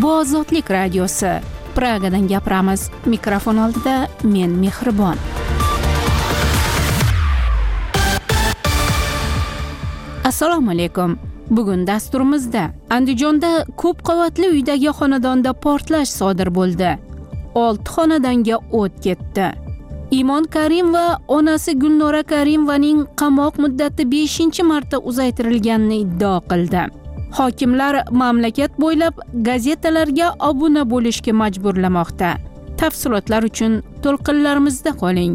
Bu Ozodlik radiosi. Pragadan gapiramiz. Mikrofon oldida men Mehribon. Assalomu alaykum. Bugun dasturimizda Andijonda ko'p qavatli uydagi xonadonda portlash sodir bo'ldi. 6 xonadonga o't ketdi. Imon Karim va onasi Gulnora Karimovaning qamoq muddati 5-marta uzaytirilganini iddao qildi. Hokimlar mamlakat bo'ylab gazetalarga obuna bo'lishga majburlamoqda. Tafsilotlar uchun to'lqinlarimizda qoling.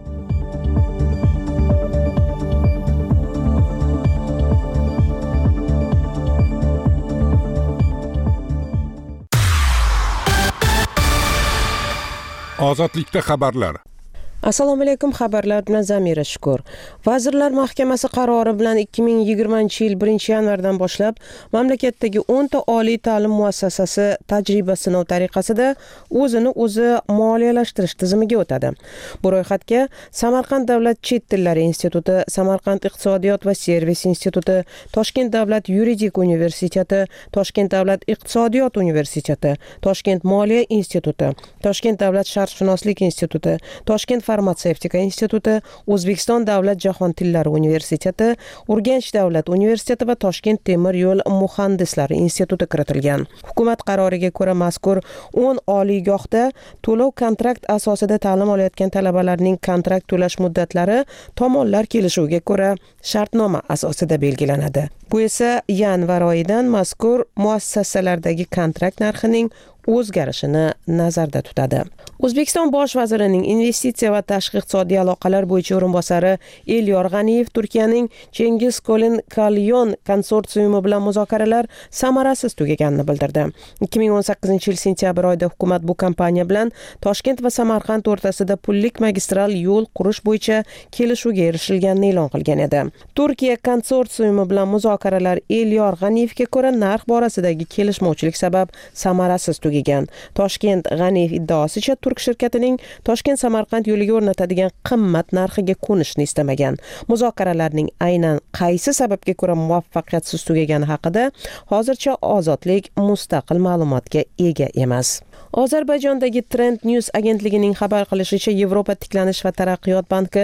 Ozodlikda xabarlar. Assalomu alaykum, xabarlar bilan Zamira Shukur. Vazirlar Mahkamasi qarori bilan 2020-yil 1-yanvardan boshlab mamlakatdagi 10 ta oliy ta'lim muassasasi tajriba sinov tariqasida o'zini o'zi moliyalashtirish tizimiga o'tadi. Bu ro'yxatga Samarqand davlat chet tillari instituti, Samarqand iqtisodiyot va servis instituti, Toshkent davlat yuridik universiteti, Toshkent davlat iqtisodiyot universiteti, Toshkent moliya instituti, Toshkent davlat sharqshunoslik instituti, Toshkent farmatsevtika instituti, O'zbekiston davlat jahon tillari universiteti, Urganch davlat universiteti va Toshkent temir yo'l muhandislari instituti kiritilgan. Hukumat qaroriga ko'ra mazkur 10 oliygohda to'lov kontrakt asosida ta'lim olayotgan talabalarning kontrakt to'lash muddatlari tomonlar kelishuviga ko'ra shartnoma asosida belgilanadi. Bu esa yanvar oyidan mazkur muassasalardagi kontrakt narxining o'zgarishini nazarda tutadi. O'zbekiston bosh vazirining investitsiya va tashqi iqtisodiy aloqalar bo'yicha o'rinbosari Elyor G'aniyev Turkiyaning Cengiz Kolin Kalyon konsorsiumi bilan muzokaralar samarasiz tugaganini bildirdi. 2018-yil sentyabr oyida hukumat bu kompaniya bilan Toshkent va Samarqand o'rtasida pullik magistral yo'l qurish bo'yicha kelishuvga erishilganini e'lon qilgan edi. Turkiya konsorsiumi bilan muzokaralar Elyor G'aniyevga ko'ra narx borasidagi kelishmovchilik sabab samarasiz tugagan. Toshkent G'aniyev iddaosicha Turk shirkatining Toshkent-Samarqand yo'liga o'rnatadigan qimmat narxiga ko'nishni istamagan. Muzokaralarning aynan qaysi sababga ko'ra muvaffaqiyatsiz tugagani haqida hozircha Ozodlik mustaqil ma'lumotga ega emas. Ozarbayjondagi Trend News agentligining xabar qilishicha, Yevropa tiklanish va taraqqiyot banki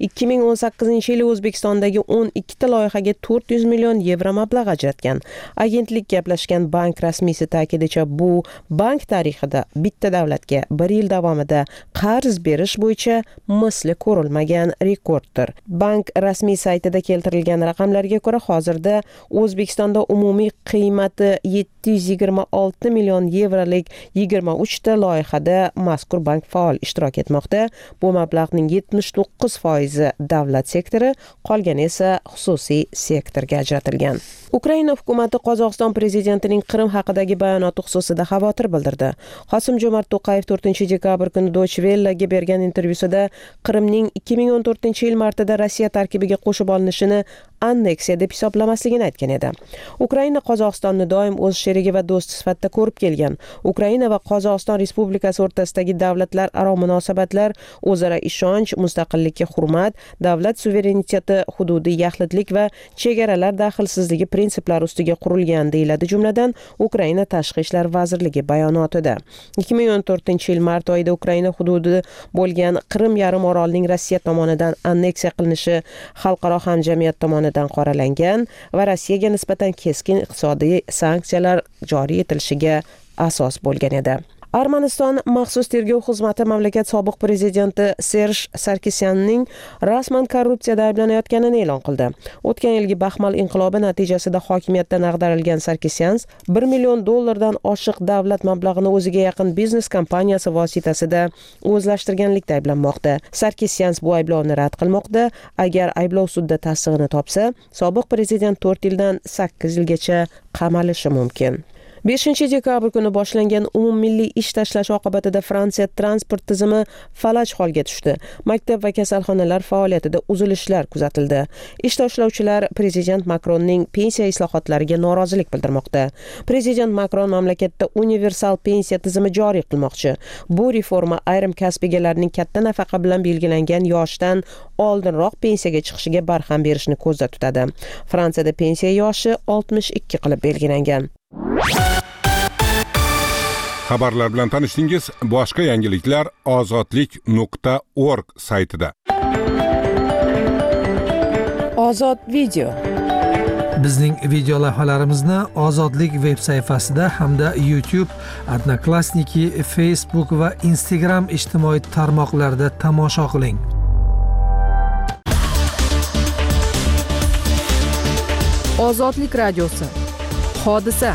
2018-yili O'zbekistondagi 12 ta loyihaga 400 million yevro mablag' ajratgan. Agentlik gaplashgan bank rasmiysi ta'kidlashicha, bu bank tarixida bitta davlatga 1 yil davomida qarz berish bo'yicha misli ko'rilmagan rekorddir. Bank rasmiy saytida keltirilgan raqamlarga ko'ra, hozirda O'zbekistonda umumiy qiymati 726 million yevrolik 23 ta loyihada mazkur bank faol ishtirok etmoqda. Bu mablag'ning 79% davlat sektori, qolgani esa xususiy sektorga ajratilgan. Ukraina hukumati Qozog'iston prezidentining Qrim haqidagi bayonoti xususida xavotir bildirdi. Qosim-Jo'mart To'qayev 4-dekabr kuni Deutsche Welle'ga bergan intervyusida Qrimning 2014-yil martida Rossiya tarkibiga qo'shib olinishini anneksiya deb hisoblamasligini aytgan edi. Ukraina Qozog'istonni doim o'z sherigi va do'sti sifatida ko'rib kelgan. Ukraina va Qozog'iston Respublikasi o'rtasidagi davlatlararo munosabatlar o'zaro ishonch, mustaqillikka hurmat, davlat suvereniteti, hududiy yaxlitlik va chegaralar daxlsizligi prinsiplari ustiga qurilgan deyiladi, jumladan Ukraina Tashqi ishlar vazirligi bayonotida. 2014-yil mart oyida Ukraina hududi bo'lgan Qrim yarim orolining Rossiya tomonidan anneksiya qilinishi xalqaro hamjamiyat tomonidan qoralangan va Rossiyaga nisbatan keskin iqtisodiy sanksiyalar joriy etilishiga asos bo'lgan edi. Armaniston maxsus tergov xizmati mamlakat sobiq prezidenti Serj Sarkisyanning rasman korrupsiyada ayblanayotganini e'lon qildi. O'tgan yilgi Baxmal inqilobi natijasida hokimiyatdan ag'darilgan Sarkisyan $1 million oshiq davlat mablag'ini o'ziga yaqin biznes kompaniyasi vositasida o'zlashtirganlikda ayblanmoqda. Sarkisyan bu ayblovni rad qilmoqda. Agar ayblov sudda tasdig'ini topsa, sobiq prezident 4 yildan 8 yilgacha qamalishi mumkin. 5-dekabr kuni boshlangan umummilliy ish tashlash oqibatida Fransiya transport tizimi falaj holga tushdi. Maktab va kasalxonalar faoliyatida uzilishlar kuzatildi. Ish tashlovchilar prezident Makronning pensiya islohotlariga norozilik bildirmoqda. Prezident Makron mamlakatda universal pensiya tizimi joriy qilmoqchi. Bu reforma ayrim kasb egalarining katta nafaqa bilan belgilangan yoshdan oldinroq pensiyaga chiqishiga barham berishni ko'zda tutadi. Fransiyada pensiya yoshi 62 qilib belgilangan. Xabarlar bilan tanishdingiz. Boshqa yangiliklar ozodlik.org saytida. Ozod video. Bizning video lavhalarimizni Ozodlik veb sayfasida hamda YouTube, Odnoklassniki, Facebook va Instagram ijtimoiy tarmoqlarida tomosha qiling. Ozodlik radiosi. Hodisa.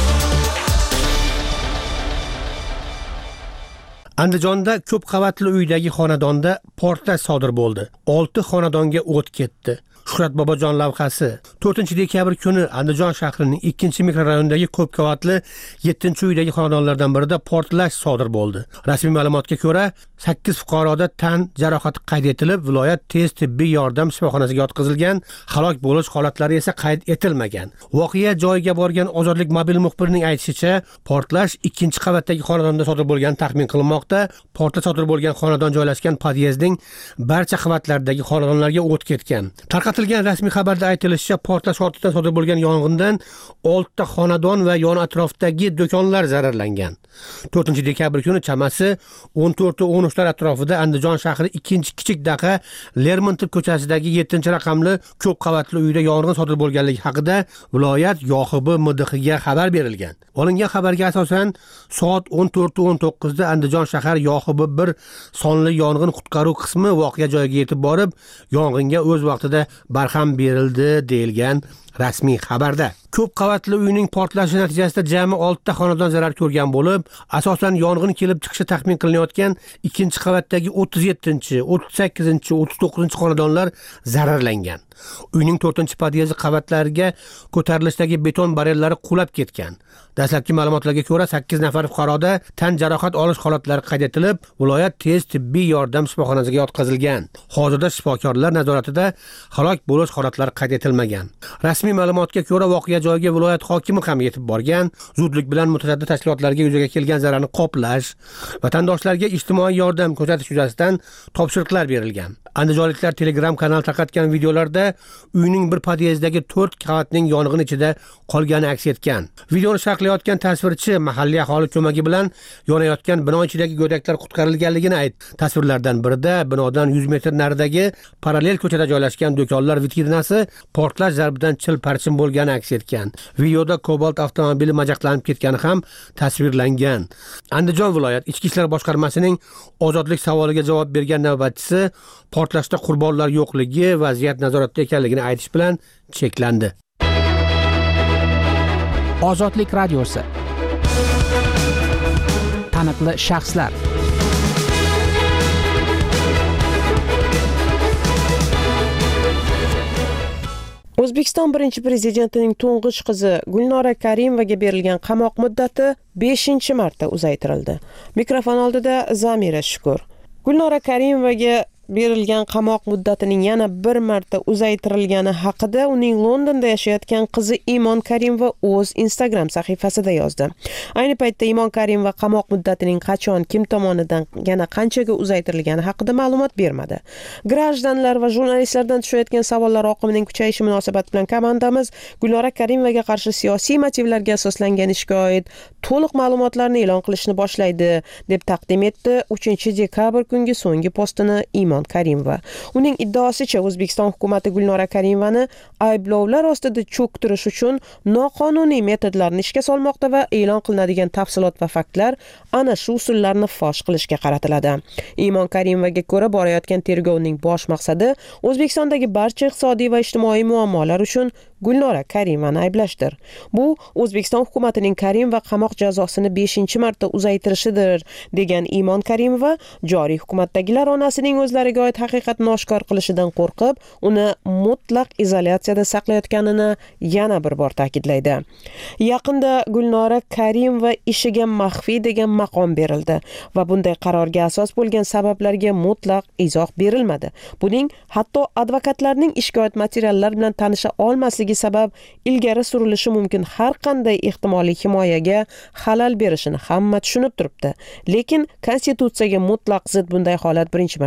Andijonda ko'p qavatli uydagi xonadonda portlash sodir bo'ldi. 6 xonadonga o't ketdi. Shuhrat Bobojon lavhasi 4-dekabr kuni Andijon shahrining 2-mikrorayonidagi ko'p qavatli 7-uydagi xonadonlardan birida portlash sodir bo'ldi. Rasmiy ma'lumotga ko'ra, 8 fuqaroda tan jarohati qayd etilib, viloyat tez tibbiy yordam shifoxonasiga yotqizilgan, halok bo'lish holatlari esa qayd etilmagan. Voqea joyiga borgan Ozodlik mobil muxbirining aytishicha, portlash 2-qavatdagi xonadonda sodir bo'lgani taxmin qilinmoqda. Portlash sodir bo'lgan xonadon joylashgan podyezdning barcha qavatlaridagi xonadonlarga o't ketgan. Tarqatilgan rasmiy xabarda aytilishicha, portlash ortidan sodir bo'lgan yong'indan 6 xonadon va yon atrofdagi do'konlar zararlangan. 4-dekabr kuni chamasi 14:13 atrofida Andijon shahri 2-kichik daqa Lermontov ko'chasidagi 7-raqamli ko'p qavatli uyda yong'in sodir bo'lganligi haqida viloyat YOXB MDXga xabar berilgan. Olingan xabarga asosan soat 14:19 da Andijon shahar YOXB 1 sonli yong'in qutqaruv qismi voqea joyiga yetib borib, yong'inga o'z vaqtida barham berildi deyilgan rasmiy xabarda. Ko'p qavatli uyning portlashi natijasida jami 6 xonadon zarar ko'rgan bo'lib, asosan yong'in kelib chiqishi taxmin qilinayotgan 2-qavatdagi 37, 38, 39 xonadonlar zararlangan. Uyning 4-podyezi qavatlariga ko'tarilishdagi beton barellari qulab ketgan. Dastlabki ma'lumotlarga ko'ra 8 nafar fuqaroda tan jarohat olish holatlari qayd etilib, viloyat tez tibbiy yordam shifoxonasiga yotqizilgan. Hozirda shifokorlar nazoratida, halok bo'lish holatlari qayd etilmagan. Rasmiy ma'lumotga ko'ra voqea joyiga viloyat hokimi ham yetib borgan, zudlik bilan mutasaddi tashkilotlarga yuzaga kelgan zararni qoplash, vatandoshlarga ijtimoiy yordam ko'rsatish yuzasidan topshiriqlar berilgan. Andijonliklar Telegram kanal tarqatgan videolarda uyning bir podyezdagi 4 qavatning yong'in ichida qolgani aks etgan. Videoni sharhlayotgan tasvirchi mahalliy aholi ko'magi bilan yonayotgan bino ichidagi go'daklar qutqarilganligini aytdi. Tasvirlardan birida binodan 100 metr naridagi parallel ko'chada joylashgan do'konlar vitrinasi portlash zarbidan chil-parchin bo'lgani aks etgan. Videoda Cobalt avtomobili majaqlanib ketgani ham tasvirlangan. Andijon viloyat Ichki ishlar boshqarmasining ozodlik savoliga javob bergan navbatchisi portlashda qurbonlar yo'qligi, vaziyat nazoratda ekanligini aytish bilan cheklandi. Ozodlik radiosi. Taniqli shaxslar. O'zbekiston birinchi prezidentining to'ng'ich qizi Gulnora Karimovaga berilgan qamoq muddati 5-marta uzaytirildi. Mikrofon oldida Zamira Shukur. Gulnora Karimovaga berilgan qamoq muddatining yana bir marta uzaytirilgani haqida uning Londonda yashayotgan qizi Imon Karimova o'z Instagram sahifasida yozdi. Ayni paytda Imon Karimova qamoq muddatining qachon, kim tomonidan, yana qanchaga uzaytirilgani haqida ma'lumot bermadi. Grajdanlar va jurnalistlardan tushayotgan savollar oqimining kuchayishi munosabati bilan komandamiz Gulnora Karimovaga qarshi siyosiy motivlarga asoslangan ishga oid to'liq ma'lumotlarni e'lon qilishni boshlaydi, deb taqdim etdi 3-dekabr kungi so'nggi postini Imon Karimova. Uning iddaosicha O'zbekiston hukumatı Gulnora Karimovani ayblovlar ostida cho'ktirish uchun noqonuniy metodlarni ishga solmoqda va e'lon qilinadigan tafsilot va faktlar ana shu usullarni fosh qilishga qaratiladi. Imon Karimovaga ko'ra, borayotgan tergovning bosh maqsadi O'zbekistondagi barcha iqtisodiy va ijtimoiy muammolar uchun Gulnora Karimovani ayblashdir. Bu O'zbekiston hukumatining Karimova qamoq jazosini 5-marta uzaytirishidir, degan Imon Karimova, joriy hukumatdagilar onasining o'zlariga oid haqiqatni oshkor qilishidan qo'rqib, uni mutlaq izolyatsiyada saqlayotganini yana bir bor ta'kidlaydi. Yaqinda Gulnora Karimova ishiga maxfiy degan maqom berildi va bunday qarorga asos bo'lgan sabablarga mutlaq izoh berilmadi. Buning hatto advokatlarning ishga oid materiallar bilan tanisha olmasligi sabab ilgari surilishi mumkin har qanday ehtimoliy himoyaga xalal berishini hamma tushunib turibdi. Lekin konstitutsiyaga mutlaq zid bunday holat birinchi marta bo'layotgan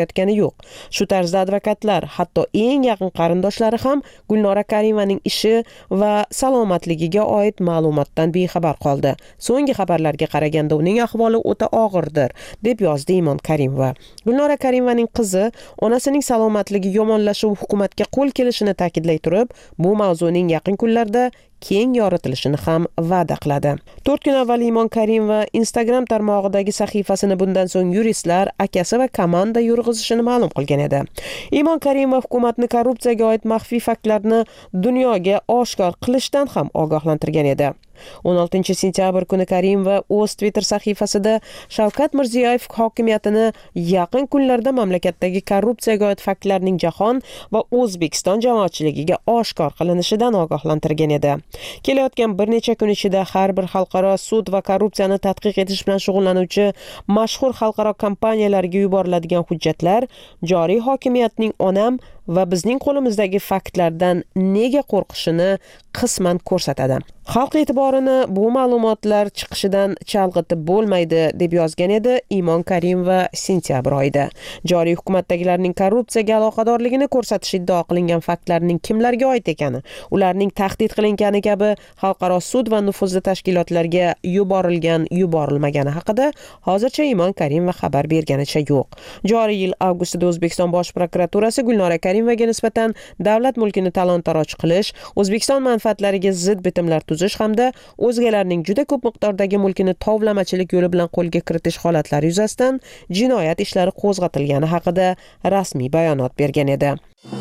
qilayotgani yo'q. Shu tarzda advokatlar, hatto eng yaqin qarindoshlari ham Gulnora Karimaning ishi va salomatligiga oid ma'lumotdan bexabar qoldi. So'nggi xabarlarga qaraganda uning ahvoli o'ta og'irdir, deb yozdi Imon Karimova. Gulnora Karimaning qizi onasining salomatligi yomonlashuv hukumatga qo'l kelishini ta'kidlay turib, bu mavzuning yaqin kunlarda keng yoritilishini ham va'da qiladi. 4 kun avval Imon Karimova Instagram tarmog'idagi sahifasini bundan so'ng yuristlar, akasi va komanda yurg'izishini ma'lum qilgan edi. Imon Karimova hukumatni korrupsiyaga oid maxfiy faktlarni dunyoga oshkor qilishdan ham ogohlantirgan edi. 16 sentyabr kuni Karimova o'z Twitter sahifasida Shavkat Mirziyoyev hokimiyatini yaqin kunlarda mamlakatdagi korrupsiyaga oid faktlarning jahon va O'zbekiston jamoatchiligiga oshkor qilinishidan ogohlantirgan edi. Kelayotgan bir necha kun ichida har bir xalqaro sud va korrupsiyani tadqiq etish bilan shug'ullanuvchi mashhur xalqaro kompaniyalarga yuboriladigan hujjatlar joriy hokimiyatning onam va bizning qo'limizdagi faktlardan nega qo'rqishini qisman ko'rsatadi. Xalq e'tiborini bu ma'lumotlar chiqishidan chalg'itib bo'lmaydi, deb yozgan edi Imon Karimova sentyabr oyida. Joriy hukumatdagilarning korrupsiyaga aloqadorligini ko'rsatish iddao qilingan faktlarning kimlarga oid ekani, ularning tahdid qilingani kabi xalqaro sud va nufuzli tashkilotlarga yuborilmagani haqida hozircha Imon Karimova xabar berganicha yo'q. Joriy yil avgustida O'zbekiston Bosh prokuraturasi Gulnora Karimovaga nisbatan davlat mulkini talon-taroj qilish, O'zbekiston manfaatlariga zid bitimlar tuzish hamda o'zgalarning juda ko'p miqdordagi mulkini tovlamachilik yo'li bilan qo'lga kiritish holatlari yuzasidan jinoyat ishlari qo'zg'atilgani haqida rasmiy bayonot bergan edi.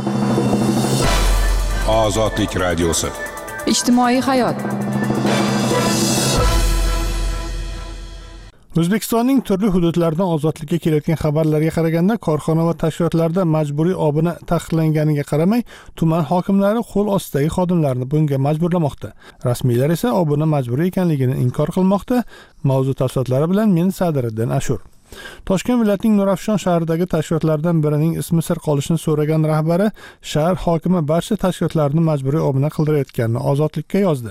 Ozodlik radiosi. Ijtimoiy hayot. O'zbekistonning turli hududlaridan ozodlikka kelayotgan xabarlarga qaraganda, korxona va tashkilotlarda majburiy obuna taqiqlanganiga qaramay, tuman hokimlari qo'l ostidagi xodimlarni bunga majburlamoqda. Rasmiylar esa obuna majburiy ekanligini inkor qilmoqda. Mavzu tafsilotlari bilan men Sadiriddin Ashur. Toshkent viloyatining Nurafshon shahridagi tashkilotlardan birining ismi sir qolishini so'ragan rahbari shahar hokimi barcha tashkilotlarni majburiy obuna qildirayotganini Ozodlikka yozdi.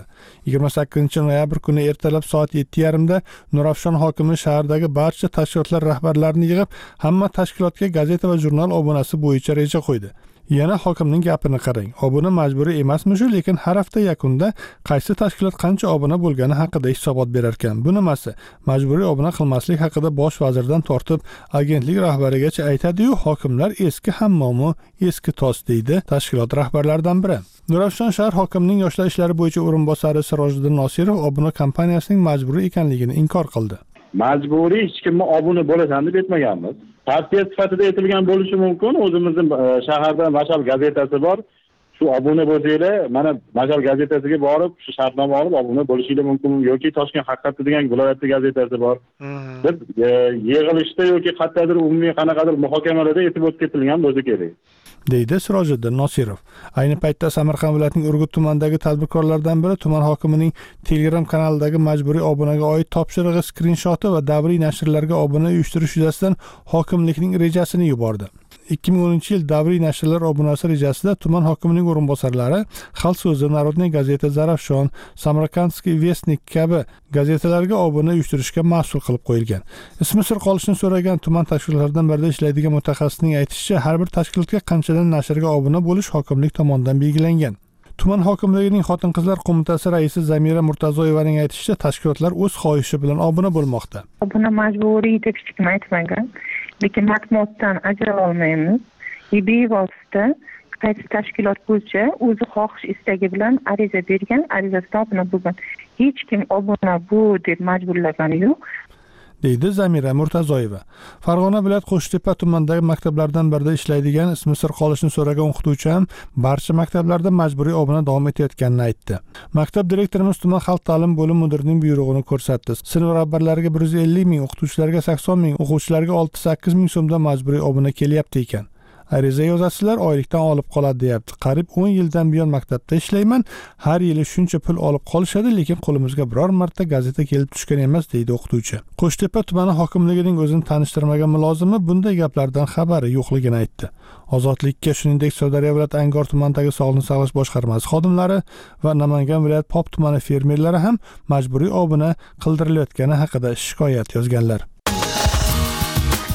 28-noyabr kuni ertalab soat 7:30 da Nurafshon hokimi shahardagi barcha tashkilotlar rahbarlarini yig'ib, hamma tashkilotga gazeta va jurnal obunasi bo'yicha reja qo'ydi. Yana hokimning gapini qarang. Obuna majburiy emasmi-shu, lekin har hafta yakunida qaysi tashkilot qancha obuna bo'lgani haqida hisobot berar ekan. Bu nimasi? Majburiy obuna qilmaslik haqida bosh vazirdan tortib agentlik rahbarigacha aytadi-yu, hokimlar eski hammomi, eski tos deydi tashkilot rahbarlaridan biri. Nurafshon shahar hokimining yoshlar ishlari bo'yicha o'rinbosari Sirojiddin Nosirov obuna kompaniyasining majburiy ekanligini inkor qildi. Majburiy hech kimni obuna bo'lasan deb aytmaganmiz. Partiya sifatida aytilgan bo'lishi mumkin. O'zimizning shaharda Mashal gazetasi bor. Shu obuna bo'lsanglar, mana Mashal gazetasiga borib, shu shartnoma olib obuna bo'lishingiz mumkin yoki Toshkent haqiqati degan viloyatning gazetasi bor. Deb yig'ilishda yoki qayerdadir umumiy qanaqadir muhokamalarda e'tibor ketilgan bo'lsa kerak. deydi Sirojiddin Nosirov. Ayni paytda Samarqand viloyatining Urgut tumanidagi tadbirkorlardan biri tuman hokimining Telegram kanalidagi majburiy obunaga oid topshirig'i skrinshoti va davriy nashrlarga obuna uyushtirish yuzasidan hokimlikning rejasini yubordi. 2010-yil davriy nashrlar obunasi rejasida tuman hokimining o'rinbosarlari Xalq so'zi, Narodniy gazeta, Zarafshon, Samarkandskiy Vestnik kabi gazetalarga obuna uyushtirishga mas'ul qilib qo'yilgan. Ismi sir qolishini so'ragan tuman tashkilotlaridan birida ishlaydigan mutaxassisning aytishicha, har bir tashkilotga qanchadan nashrga obuna bo'lish hokimlik tomonidan belgilangan. Tuman hokimligining Xotin-qizlar qo'mitasi raisi Zamira Murtazoyevaning aytishicha, tashkilotlar o'z xohishi bilan obuna bo'lmoqda. Obuna majburiy deb hech kim aytmagan. Lekin matbuotdan ajrala olmaymiz. Bevosita qaysi tashkilot bo'lsa, o'zi xohish istagi bilan ariza bergan, arizasida obuna bo'lgan. Hech kim obuna bu deb majburlagani yo'q, deydi Zamira Murtazoyeva. Farg'ona viloyat Qo'shtepa tumanidagi maktablardan birida ishlaydigan, ismi sir qolishini so'ragan o'qituvchi ham barcha maktablarda majburiy obuna davom etayotganini aytdi. Maktab direktorimiz tuman xalq ta'lim bo'lim mudirining buyrug'ini ko'rsatdi. Sinf rahbarlariga 150 ming, o'qituvchilarga 80 ming, o'quvchilarga 6-8 ming so'mdan majburiy obuna kelyapti ekan. Ariza yozasizlar, oylikdan olib qoladi deyapti. Qariyb 10 yildan buyon maktabda ishlayman. Har yili shuncha pul olib qolishadi, lekin qo'limizga biror marta gazeta kelib tushgan emas, deydi o'qituvchi. Qo'shtepa tumani hokimligining o'zini tanishtirmagan mulozimi bunday gaplardan xabari yo'qligini aytdi. Ozodlikka shuningdek Sirdaryo viloyat Angor tumanidagi Sog'liqni saqlash boshqarmasi xodimlari va Namangan viloyat Pop tumani fermerlari ham majburiy obuna qildirilayotgani haqida shikoyat yozganlar.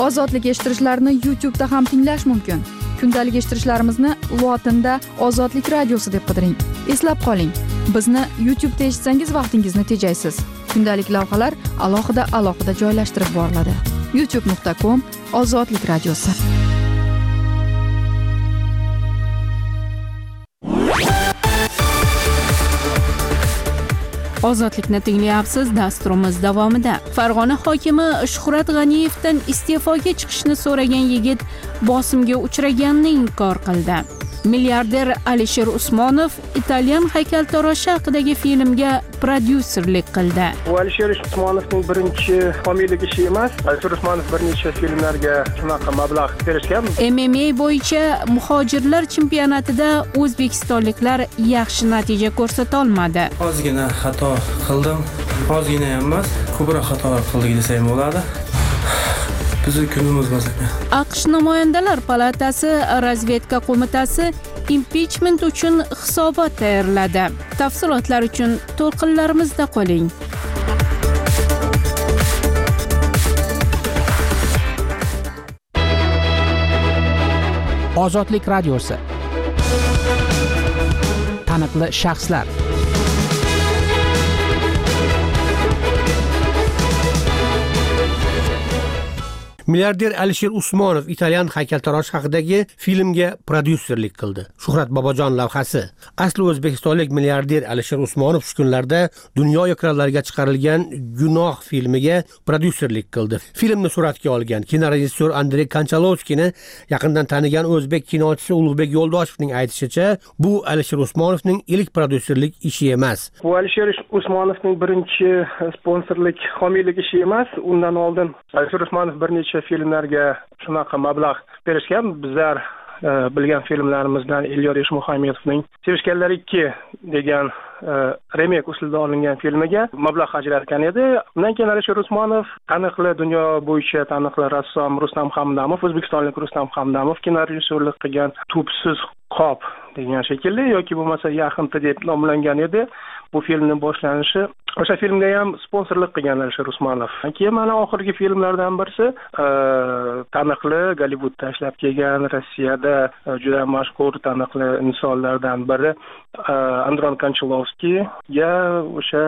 Ozodlik eshittirishlarini YouTube'da ham tinglash mumkin. Kundalik eshittirishlarimizni lotinda Ozodlik radiosi deb qidiring. Eslab qoling, bizni YouTube'da eshitsangiz vaqtingizni tejaysiz. Kundalik lavhalar alohida joylashtirib boriladi. youtube.com/ozodlik radiosi. Ozodlikni tinglayapsiz. Dasturimiz davomida Farg'ona hokimi Shuhrat G'aniyevdan iste'foga chiqishni so'ragan yigit bosimga uchraganini inkor qildi. Milliarder Alisher Usmonov italyan haykaltaroshi haqidagi filmga prodyuserlik qildi. Bu Alisher Usmonovning birinchi homiylik ishi emas. Alisher Usmonov bir necha filmlarga shunaqa mablag' berishgan. MMA bo'yicha muhojirlar chempionatida o'zbekistonliklar yaxshi natija ko'rsata olmadi. Ozgina xato qildim. Ozgina emas, ko'proq xatolar qildik desam bo'ladi. Bizning kunimiz bo'lsa. AQSh namoyandalar palatasi razvedka qo'mitasi impichment uchun hisobot tayyorladi. Tafsilotlar uchun to'lqinlarimizda qoling. Ozodlik radiosi. Taniqli shaxslar. Milliarder Alisher Usmonov italyan haykaltarosh haqidagi filmga prodyuserlik qildi. Shuhrat Bobojon lavhasi. Asli o'zbekistonlik milliarder Alisher Usmonov shu kunlarda dunyo ekranlariga chiqarilgan Gunoh filmiga prodyuserlik qildi. Filmni suratga olgan kinorejissyor Andrey Konchalovskiyni yaqindan tanigan o'zbek kinochisi Ulug'bek Yo'ldoshevning aytishicha, bu Alisher Usmonovning ilk prodyuserlik ishi emas. Bu Alisher Usmonovning birinchi sponsorlik, homiylik ishi emas. Undan oldin Alisher Usmonov bir necha filmlarga shunaqa mablag' berishgan. Bizlar bilgan filmlarimizdan Elyor Eshmuhamedovning Sevishganlar 2 degan remake usulida olingan filmiga mablag' ajratgan edi. Undan keyin Alisher Usmonov taniqli dunyo bo'yicha taniqli rassom Rustam Hamdamov, o'zbekistonlik Rustam Hamdamov kinorejissyorlik qilgan Tubsiz qop degan shekilli yoki bo'lmasa Yaxinti deb nomlangan edi. Bu filmning boshlanishi o'sha filmga ham sponsorlik qilgan Alisher Usmonov. Keyin mana oxirgi filmlardan birisi taniqli Gollivudda ishlab kelgan, Rossiyada juda mashhur taniqli insonlardan biri Andron Konchalovskiyga o'sha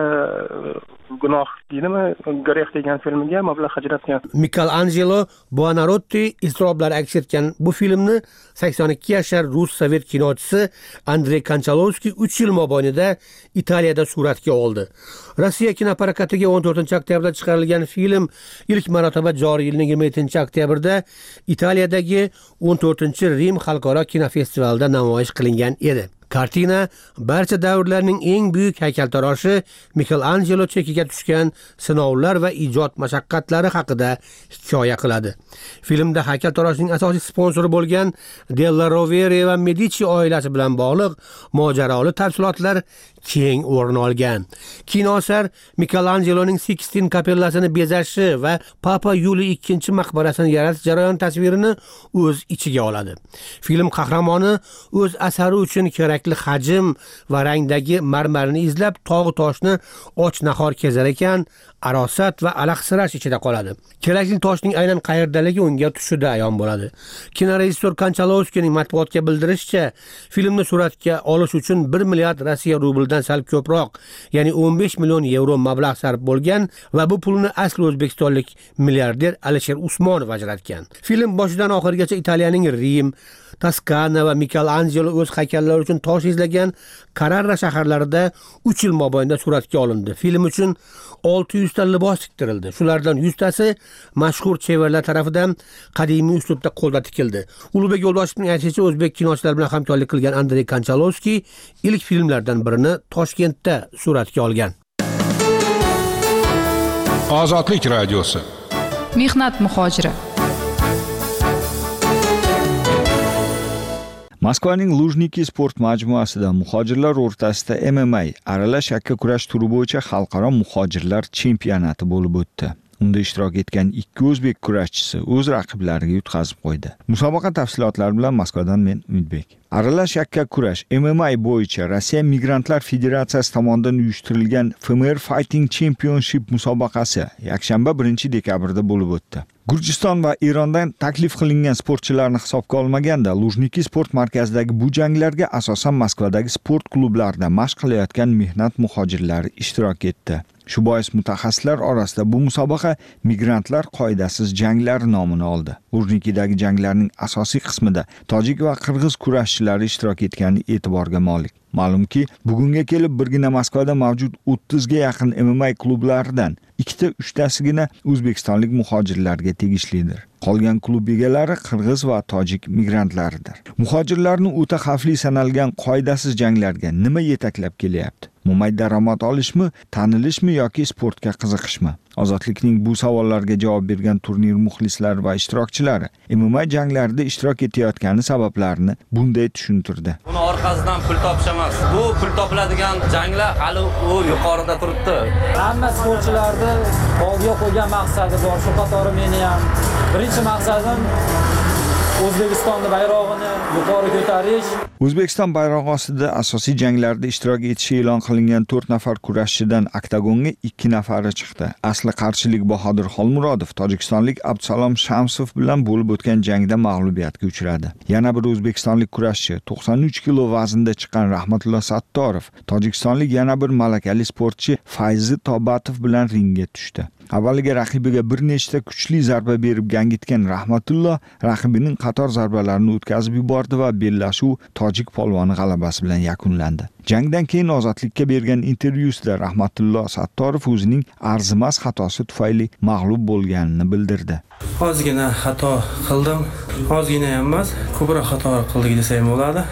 Gunoh deydimi, Greh degan filmga mablag' ajratgan. Michelangelo Buonarroti iztiroblar aks etgan bu filmni 82 yashar rus sovet kinochisi Andrey Konchalovskiy 3 yil mobaynida Italiyada suratga oldi. Rossiya kinoprokatiga 14-oktyabrda chiqarilgan film ilk marotaba joriy yilning 27-oktyabrda Italiyadagi 14-Rim xalqaro kinofestivalida namoyish qilingan edi. Kartina barcha davrlarning eng buyuk haykaltaroshi Michelangelo chekiga tushgan sinovlar va ijod mashaqqatlari haqida hikoya qiladi. Filmda haykaltaroshning asosiy sponsori bo'lgan Della Rovere va Medici oilasi bilan bog'liq mojaroli tafsilotlar keng o'rin olgan. Kinoasar Michelangeloning Sixtin kapellasini bezashi va Papa Yuliy II maqbarasini yaratish jarayoni tasvirini o'z ichiga oladi. Film qahramoni o'z asari uchun kerakli hajm va rangdagi marmarni izlab tog' toshni och-nahor kezar ekan, arosat va alahsirash ichida qoladi. Kerakli toshning aynan qayerdaligi unga tushida ayon bo'ladi. Kinorejissyor Konchalovskiyning matbuotga bildirishicha, filmni suratga olish uchun 1 milliard Rossiya rublidan sal ko'proq, ya'ni 15 million yevro mablag' sarf bo'lgan va bu pulni asli o'zbekistonlik milliarder Alisher Usmonov ajratgan. Film boshidan oxirigacha Italiyaning Rim, Toskana va Michelangelo o'z haykallari uchun tosh izlagan Carrara shaharlarida 3 yil mobaynida suratga olindi. Film uchun 600 ta libos tiktirildi. Shulardan 100 tasi mashhur chevarlar tomonidan qadimiy uslubda qo'lda tikildi. Ulug'bek Yo'ldoshevning aytishicha, o'zbek kinochilar bilan hamkorlik qilgan Andrey Konchalovskiy ilk filmlardan birini Toshkentda suratga olgan. Ozodlik radiosi. Mehnat muhojiri. Moskvaning Lujniki sport majmuasida muhojirlar o'rtasida MMA aralash yakka kurash turi bo'yicha xalqaro muhojirlar chempionati bo'lib o'tdi. Unda ishtirok etgan 2 o'zbek kurashchisi o'z raqiblariga yutqazib qo'ydi. Musobaqa tafsilotlari bilan Moskvadan men Umidbek. Aralash yakka kurash MMA bo'yicha Rossiya Migrantlar Federatsiyasi tomonidan uyushtirilgan FMR Fighting Championship musobaqasi yakshanba 1 dekabrda bo'lib o'tdi. Gurjiston va Erondan taklif qilingan sportchilarni hisobga olmaganda, Lujniki sport markazidagi bu janglarga asosan Moskvadagi sport klublarida mashq qilayotgan mehnat muhojirlari ishtirok etdi. Shu bois mutaxassislar orasida bu musobaqa migrantlar qoidasiz janglari nomini oldi. Lujnikidagi janglarning asosiy qismida tojik va qirg'iz kurashchilari ishtirok etgani e'tiborga molik. Ma'lumki, bugunga kelib birgina Moskvada mavjud 30 ga yaqin MMA klublaridan 2-3tasigina o'zbekistonlik muhojirlarga tegishlidir. Qolgan klub egalari qirg'iz va tojik migrantlaridir. Muhojirlarning o'ta xavfli sanalgan qoidasiz janglarga nima yetaklab kelyapti? Mo'may daromad olishmi, tanilishmi yoki sportga qiziqishmi? Ozodlikning bu savollarga javob bergan turnir muxlislari va ishtirokchilari MMA janglarida ishtirok etayotgani sabablarini bunday tushuntirdi. Buni orqasidan pul topish emas. Bu pul topiladigan janglar hali u yuqorida turibdi. Hamma sportchilarda oldiga qo'ygan maqsadi bor. Shu qatori meni ham birinchi maqsadim O'zbekistonning bayrog'ini yuqori ko'tarish. O'zbekiston bayrog'i ostida asosiy janglarda ishtirok etishi e'lon qilingan 4 nafar kurashchidan oktagonga 2 nafari chiqdi. Asli qarshilik Bahodir Xolmurodov tojikistonlik Abdusalom Shamsov bilan bo'lib o'tgan jangda mag'lubiyatga uchradi. Yana bir o'zbekistonlik kurashchi 93 kilo vaznda chiqqan Rahmatullo Sattorov tojikistonlik yana bir malakali sportchi Fayzi Tobatov bilan ringga tushdi. Avvaliga raqibiga bir nechta kuchli zarba berib gangitgan Rahmatullo raqibining qator zarbalarini o'tkazib yubordi va bellashuv tojik polvoni g'alabasi bilan yakunlandi. Jangdan keyin Ozodlikka bergan intervyusida Rahmatullo Sattorov o'zining arzimas xatosi tufayli mag'lub bo'lganini bildirdi. Ozgina xato qildim. Ozgina emas, ko'proq xato qildik desam bo'ladi.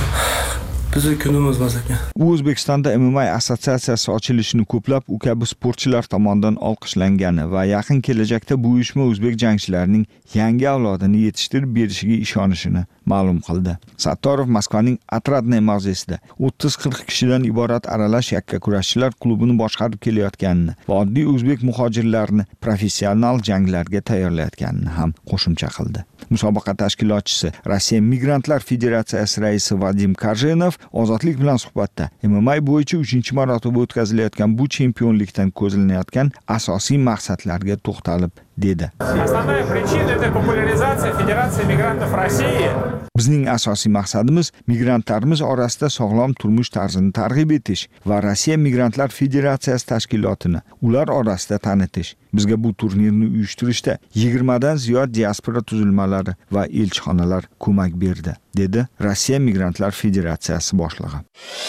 Bizning kunimiz emas ekan. U O'zbekistonda MMA assotsiatsiyasi ochilishini ko'plab u kabi sportchilar tomonidan olqishlangani va yaqin kelajakda bu uyushma o'zbek jangchilarining yangi avlodini yetishtirib berishiga ishonishini ma'lum qildi. Sattorov Moskvaning Atradnoy mavzesida 30-40 kishidan iborat aralash yakkakurashchilar klubini boshqarib kelayotganini va oddiy o'zbek muhojirlarini professional janglarga tayyorlayotganini ham qo'shimcha qildi. Musobaqa tashkilotchisi Rossiya Migrantlar Federatsiyasi raisi Vadim Karjenov Ozodlik bilan suhbatda MMA bo'yicha 3-marotaba o'tkazilayotgan bu chempionlikdan ko'zlanayotgan asosiy maqsadlarga to'xtalib dedi. Bizning asosiy maqsadimiz migrantlarimiz orasida sog'lom turmush tarzini targ'ib etish va Rossiya Migrantlar Federatsiyasi tashkilotini ular orasida tanitish. Bizga bu turnirni uyushtirishda 20 dan ziyod diaspora tuzilmalari va elchixonalar ko'mak berdi, dedi Rossiya Migrantlar Federatsiyasi boshlig'i.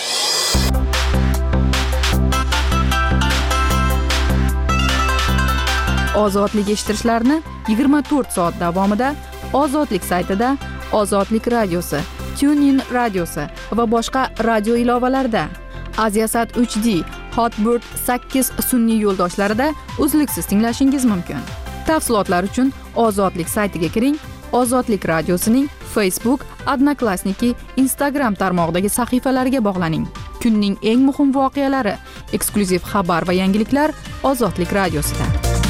Ozodlik eshittirishlarni 24 soat davomida Ozodlik saytida, Ozodlik radiosi, TuneIn radiosi va boshqa radio ilovalarida, Aziasat 3D, Hotbird 8 sun'iy yo'ldoshlarida uzluksiz tinglashingiz mumkin. Tafsilotlar uchun Ozodlik saytiga kiring. Ozodlik radiosining Facebook, Odnoklassniki, Instagram tarmog'idagi sahifalariga bog'laning. Kunning eng muhim voqealari, eksklyuziv xabar va yangiliklar Ozodlik radiosida.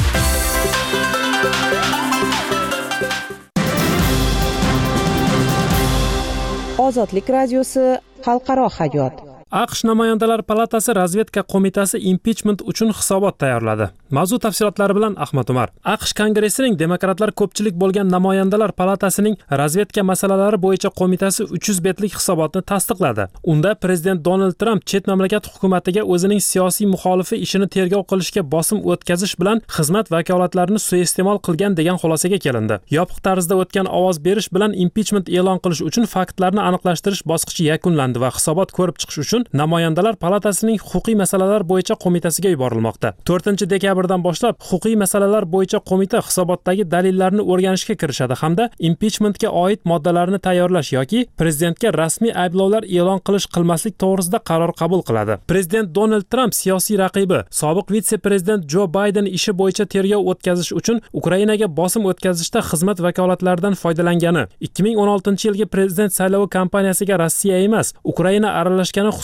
Ozodlik radiosi xalqaro hayot. AQSh namoyandalar palatasi razvedka qo'mitasi impichment uchun hisobot tayyorladi. Mavzu tafsilotlari bilan Ahmad Umar. AQSh kongressining demokratlar ko'pchilik bo'lgan namoyandalar palatasining razvedka masalalari bo'yicha qo'mitasi 300 betlik hisobotni tasdiqladi. Unda prezident Donald Trump chet mamlakat hukumatiga o'zining siyosiy muxolifi ishini tergov qilishga bosim o'tkazish bilan xizmat vakolatlarini suiiste'mol qilgan degan xulosaga kelindi. Yopiq tarzda o'tgan ovoz berish bilan impichment e'lon qilish uchun faktlarni aniqlashtirish bosqichi yakunlandi va hisobot ko'rib chiqish uchun namoyandalar palatasining huquqiy masalalar bo'yicha qo'mitasiga yuborilmoqda. 4-dekabrdan boshlab huquqiy masalalar bo'yicha qo'mita hisobotdagi dalillarni o'rganishga kirishadi hamda impichmentga oid moddalarni tayyorlash yoki prezidentga rasmiy ayblovlar e'lon qilmaslik to'g'risida qaror qabul qiladi. Prezident Donald Trump siyosiy raqibi, sobiq vitse-prezident Jo Bayden ishi bo'yicha tergov o'tkazish uchun Ukrainaga bosim o'tkazishda xizmat vakolatlaridan foydalangani, 2016-yilgi prezident saylovi kampaniyasiga Rossiya emas, Ukraina aralashgani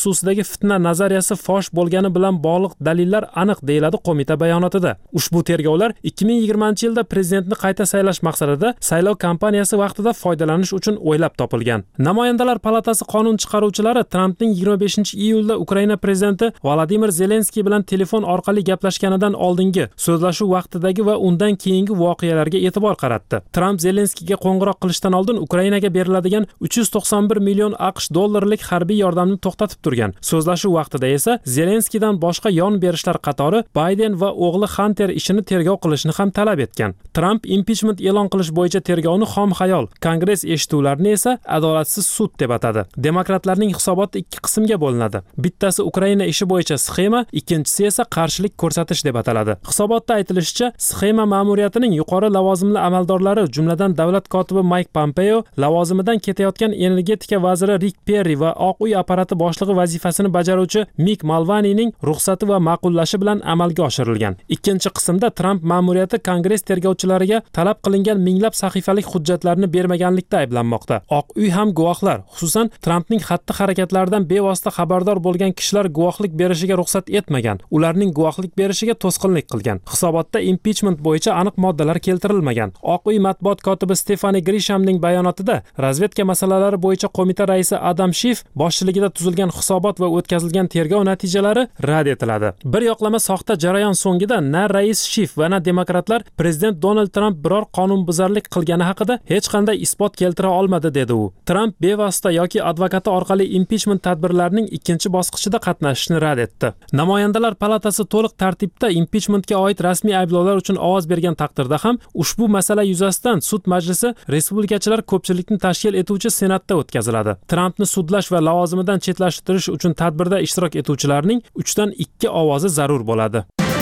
xususidagi fitna nazariyasi fosh bo'lgani bilan bog'liq dalillar aniq, deyiladi qo'mita bayonotida. Ushbu tergovlar 2020-yilda prezidentni qayta saylash maqsadida saylov kampaniyasi vaqtida foydalanish uchun o'ylab topilgan. Namoyandalar palatasi qonun chiqaruvchilari Trampning 25-iyulda Ukraina prezidenti Volodimir Zelenskiy bilan telefon orqali gaplashganidan oldingi so'zlashuv vaqtidagi va undan keyingi voqealarga e'tibor qaratdi. Tramp Zelenskiyga qo'ng'iroq qilishdan oldin Ukrainaga beriladigan 391 million AQSh dollarlik harbiy yordamni to'xtatib turgan. So'zlashuv vaqtida esa Zelenskiydan boshqa yon berishlar qatori Bayden va o'g'li Hunter ishini tergov qilishni ham talab etgan. Tramp impichment e'lon qilish bo'yicha tergovni xom xayol, Kongress eshituvlarini esa adolatsiz sud deb atadi. Demokratlarning hisoboti ikki qismga bo'linadi. Bittasi Ukraina ishi bo'yicha sxema, ikkinchisi esa qarshilik ko'rsatish deb ataladi. Hisobotda aytilishicha, sxema ma'muriyatining yuqori lavozimli amaldorlari, jumladan davlat kotibi Mike Pompeo, lavozimidan ketayotgan energetika vaziri Rick Perry va Oq uy apparati boshlig'i vazifasini bajaruvchi Mick Mulvaneyning ruxsati va ma'qullashi bilan amalga oshirilgan. Ikkinchi qismda Tramp ma'muriyati Kongress tergovchilariga talab qilingan minglab sahifalik hujjatlarni bermaganlikda ayblanmoqda. Oq uy ham guvohlar, xususan Trampning xatti-harakatlaridan bevosita xabardor bo'lgan kishilar guvohlik berishiga ruxsat etmagan, ularning guvohlik berishiga to'sqinlik qilgan. Hisobotda impichment bo'yicha aniq moddalar keltirilmagan. Oq uy matbuot kotibi Stefani Grishamning bayonotida razvedka masalalari bo'yicha qo'mita raisi Adam Schiff boshchiligida tuzilgan hisobot va o'tkazilgan tergov natijalari rad etiladi. Bir yoqlama soxta jarayon so'ngida na rais Schiff va na demokratlar prezident Donald Trump biror qonunbuzarlik qilgani haqida hech qanday isbot keltira olmadi, dedi u. Trump bevosita yoki advokati orqali impichment tadbirlarining ikkinchi bosqichida qatnashishni rad etdi. Namoyandalar palatasi to'liq tartibda impichmentga oid rasmiy ayblovlar uchun ovoz bergan taqdirda ham ushbu masala yuzasidan sud majlisi respublikachilar ko'pchilikni tashkil etuvchi senatda o'tkaziladi. Trampni sudlash va lavozimidan chetlashtirish uchun tadbirda ishtirok etuvchilarning 3 dan 2 ovozi zarur bo'ladi.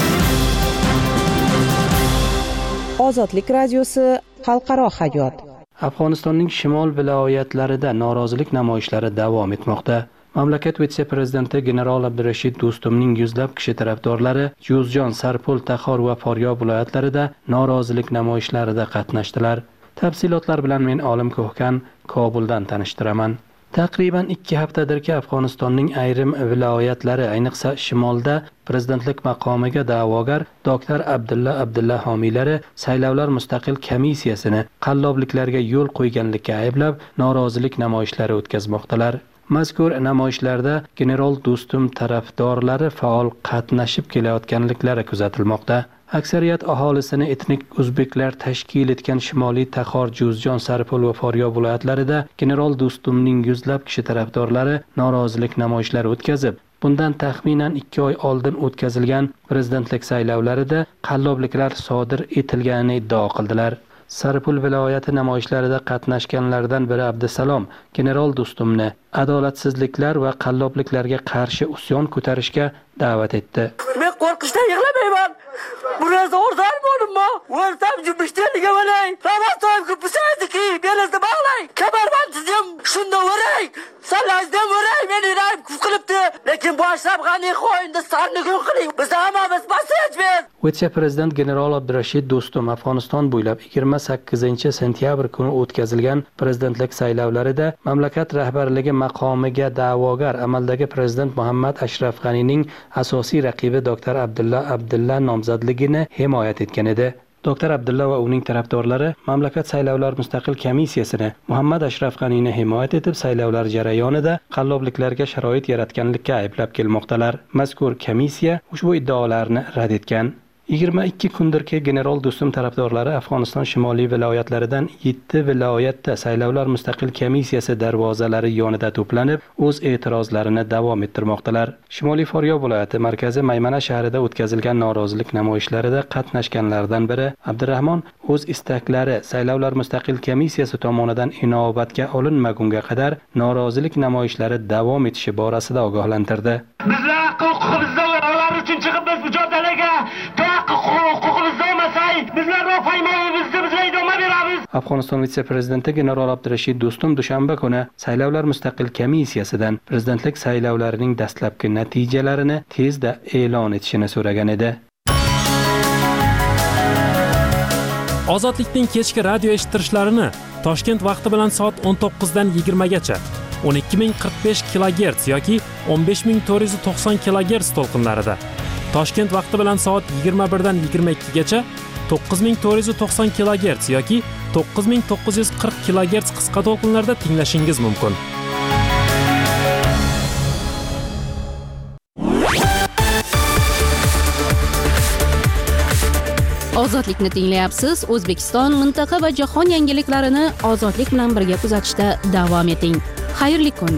Ozodlik radiosi xalqaro hayot. Afg'onistonning shimol viloyatlarida norozilik namoyishlari davom etmoqda. Mamlakat vitse-prezidenti general Abdurashid Do'stumning yuzlab kishi tarafdorlari Juzjon, Sarpul, Taxor va Foryob viloyatlarida norozilik namoyishlarida qatnashdilar. Tafsilotlar bilan men Olim Ko'hkan Kobuldan tanishtiraman. Taqriban 2 haftadirki Afg'onistonning ayrim viloyatlari, ayniqsa shimolda prezidentlik maqomiga da'vogar doktor Abdulla homiylari saylovlar mustaqil komissiyasini qallobliklarga yo'l qo'yganlikka ayblab norozilik namoyishlari o'tkazmoqdalar. Mazkur namoyishlarda general Do'stum tarafdorlari faol qatnashib kelayotganliklari kuzatilmoqda. Aksariyat aholisini etnik o'zbeklar tashkil etgan Shimoliy Taxor, Juzjon, Sarpul va Foryob viloyatlarida general Do'stumning yuzlab kishi tarafdorlari norozilik namoyishlari o'tkazib, bundan taxminan 2 oy oldin o'tkazilgan prezidentlik saylovlarida qallobliklar sodir etilganini iddao qildilar. Sarpul viloyati namoyishlarida qatnashganlardan biri Abdusalom general Do'stumni adolatsizliklar va qallobliklarga qarshi usyon ko'tarishga da'vat etdi. Men qo'rqishdan yig'lamayman. Burası oradan bo'libmi? O'rtam jubishtirliga bo'lay. Ramazon ko'pisaydiki, belizni bog'lang. Kamarbandim, shunda o'ray. Salazdan o'ray, meni rayim qilibdi. Lekin boshlab g'ani qo'yindi, sannigun qiling. Biz hammamiz basirachmiz. Vitse-prezident general Abdurashid Do'stum Afg'oniston bo'ylab 28-sentyabr kuni o'tkazilgan prezidentlik saylovlarida mamlakat rahbarligi maqomiga da'vogar amaldagi prezident Muhammad Ashraf G'anining asosiy raqibi doktor Abdulla nomzodligini himoyat etgan edi. Doktor Abdulla va uning tarafdorlari mamlakat saylovlar mustaqil komissiyasini Muhammad Ashraf G'anini himoyat etib saylovlar jarayonida qallobliklarga sharoit yaratganlikka ayblab kelmoqdalar. Mazkur komissiya ushbu iddaolarni rad etgan. 22 kundirki general Do'stum tarafdorlari Afg'oniston shimoliy viloyatlaridan 7 viloyatda saylovlar mustaqil komissiyasi darvozalari yonida to'planib, o'z e'tirozlarini davom ettirmoqdalar. Shimoliy Foryob viloyati markazi Maymana shahrida o'tkazilgan norozilik namoyishlarida qatnashganlardan biri Abdurahmon o'z istaklari saylovlar mustaqil komissiyasi tomonidan inobatga olinmagunga qadar norozilik namoyishlari davom etishi borasida ogohlantirdi. Bizlar huquqimizni o'rg'alash uchun chiqib biz mujodalaga Afg'oniston vitse-prezidenti general Abdurashid Do'stum dushanba kuni saylovlar mustaqil komissiyasidan prezidentlik saylovlarining dastlabki natijalarini tezda e'lon etishini so'ragan edi. Ozodlikning kechki radio eshittirishlarini Toshkent vaqti bilan soat 19 dan 20 gacha, 12045 kHz yoki 15490 kHz to'lqinlarida. Toshkent vaqti bilan soat 21 dan 22 gacha 9490 kHz yoki 9940 kHz qisqa to'lqinlarda tinglashingiz mumkin. Ozodlikni tinglayapsiz. O'zbekiston, mintaqa va jahon yangiliklarini ozodlik bilan birga kuzatishda davom eting. Xayrli kun.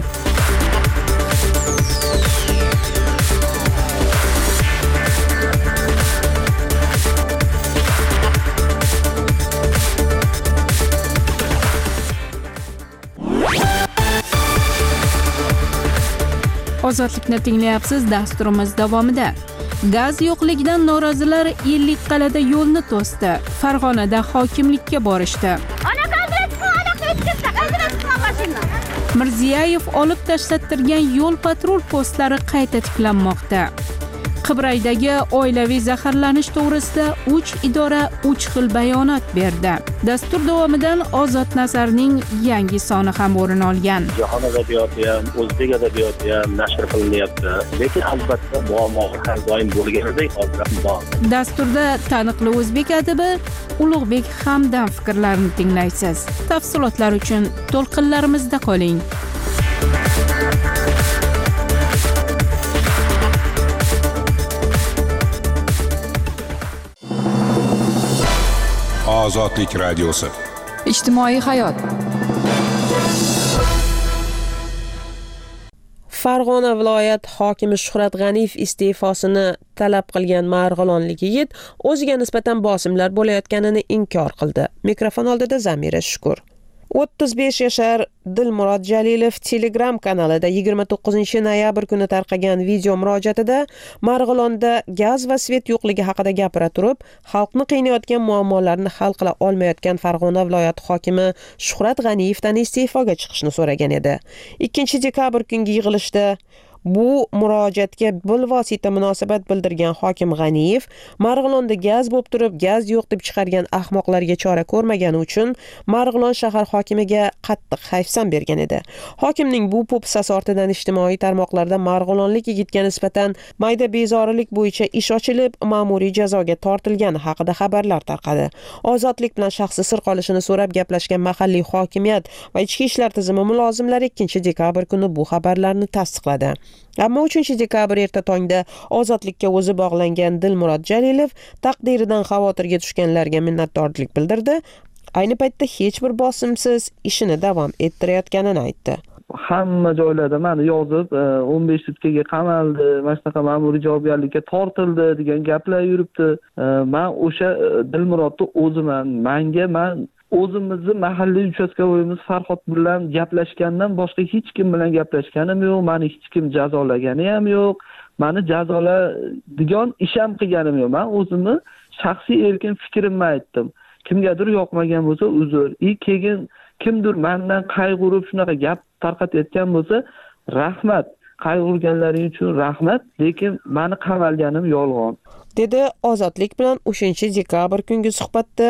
Ozodlikni tinglayapsiz. Dasturimiz davomida gaz yo'qligidan norozilar Ellikqal'ada yo'lni to'sdi. Farg'onada hokimlikka borishdi. Mirziyoyev olib tashlattirgan yo'l patrul postlari qayta tiklanmoqda. Qibraydagi oilaviy zaharlanish to'g'risida 3 idora 3 xil bayonot berdi. Dastur davomidan Ozod Nazarning yangi soni ham o'rin olgan. Jahon adabiyoti ham, o'zbek adabiyoti ham nashr qilinyapti. Lekin albatta muammolar har doim bo'lganidek hozir ham bor. Dasturda taniqli o'zbek adibi Ulug'bek Hamdam fikrlarini tinglaysiz. Tafsilotlar uchun to'lqinlarimizda qoling. Ozodlik radiosi. Ijtimoiy hayot. Farg'ona viloyat hokimi Shuhrat G'aniyev iste'fosini talab qilgan marg'ilonlik yigit o'ziga nisbatan bosimlar bo'layotganini inkor qildi. Mikrofon oldida Zamira Shukur. 35 yashar Dilmurod Jalilov Telegram kanalida 29-noyabr kuni tarqagan video murojaatida Marg'ilonda gaz va svet yo'qligi haqida gapira turib, xalqni qiynayotgan muammolarni hal qila olmayotgan Farg'ona viloyati hokimi Shuhrat G'aniyevdan iste'foga chiqishni so'ragan edi. 2-dekabr kungi yig'ilishda bu murojaatga bilvosita munosabat bildirgan hokim G'aniyev Marg'ilonda gaz bo'lib turib, gaz yo'q deb chiqargan ahmoqlarga chora ko'rmagani uchun Marg'ilon shahar hokimiga qattiq hayfsan bergan edi. Hokimning bu po'pisasi ortidan ijtimoiy tarmoqlarda marg'ilonlik yigitga nisbatan mayda bezorilik bo'yicha ish ochilib, ma'muriy jazoga tortilgani haqida xabarlar tarqadi. Ozodlik bilan shaxsi sir qolishini so'rab gaplashgan mahalliy hokimiyat va ichki ishlar tizimi mulozimlari 2-dekabr kuni bu xabarlarni tasdiqladi. Ammo 3-dekabr erta tongda ozodlikka o'zi bog'langan Dilmurod Jalilov taqdiridan xavotirga tushganlarga minnatdorlik bildirdi. Ayni paytda hech bir bosimsiz ishini davom ettirayotganini aytdi. Hamma joylarda meni yozib 15 sutkaga qamaldi, mana shunaqa ma'muriy javobgarlikka tortildi degan gaplar yuribdi. Men o'sha Dilmurodni o'ziman. Men o'zimizni mahalliy uchastkovoyimiz Farhod bilan gaplashgandan boshqa hech kim bilan gaplashganim yo'q. Meni hech kim jazolagani ham yo'q. Meni jazoladigan ish ham qilganim yo'q. Men o'zimni shaxsiy erkin fikrimni aytdim. Kimgadir yoqmagan bo'lsa uzr. Keyin kimdir mendan qayg'urib shunaqa gap tarqatayotgan bo'lsa, rahmat. Qayg'urganlaring uchun rahmat, lekin meni qamalganim yolg'on. Dedi Ozodlik bilan 3-dekabr kungi suhbatda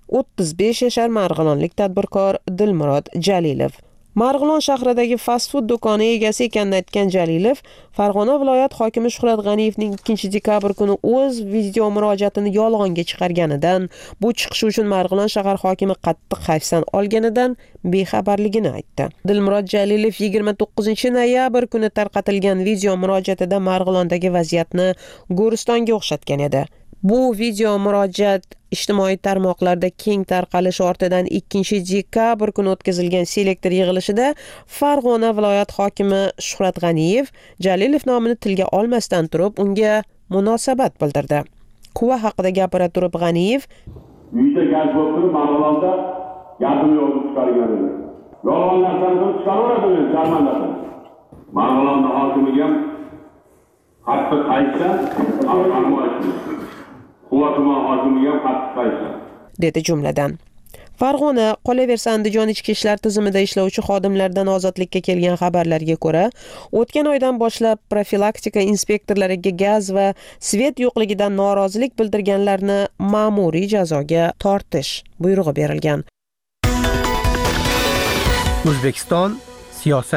35 yashar marg'ilonlik tadbirkor Dilmurod Jalilov. Marg'ilon shahridagi fast food do'koni egasi ekanini aytgan Jalilov, Farg'ona viloyat hokimi Shuhrat G'aniyevning 2-dekabr kuni o'z video murojaatini yolg'onga chiqarganidan, bu chiqishi uchun Marg'ilon shahar hokimi qattiq hayfsan olganidan bexabarligini aytdi. Dilmurod Jalilov 29-noyabr kuni tarqatilgan video murojaatida Marg'ilondagi vaziyatni Go'ristonga o'xshatgan edi. Bu video murojaat ijtimoiy tarmoqlarda keng tarqalishi ortidan 2-dekabr kuni o'tkazilgan selektor yig'ilishida Farg'ona viloyat hokimi Shuhrat G'aniyev Jalilov nomini tilga olmasdan turib unga munosabat bildirdi. Quva haqida gapira turib G'aniyev uyda gaz bo'lib turib Marg'ilonda gazini yo'q chiqargan edi. Yolg'on narsani chiqaraveradi jarmanlardan. Marg'ilonda hokimiga qattiq qaytsa, dedi jumladan. Farg'ona, qolaversa Andijon ichki ishlar tizimida ishlovchi xodimlardan ozodlikka kelgan xabarlarga ko'ra, o'tgan oydan boshlab profilaktika inspektorlariga gaz va svet yo'qligidan norozilik bildirganlarni ma'muriy jazoga tortish buyrug'i berilgan. O'zbekiston siyosat.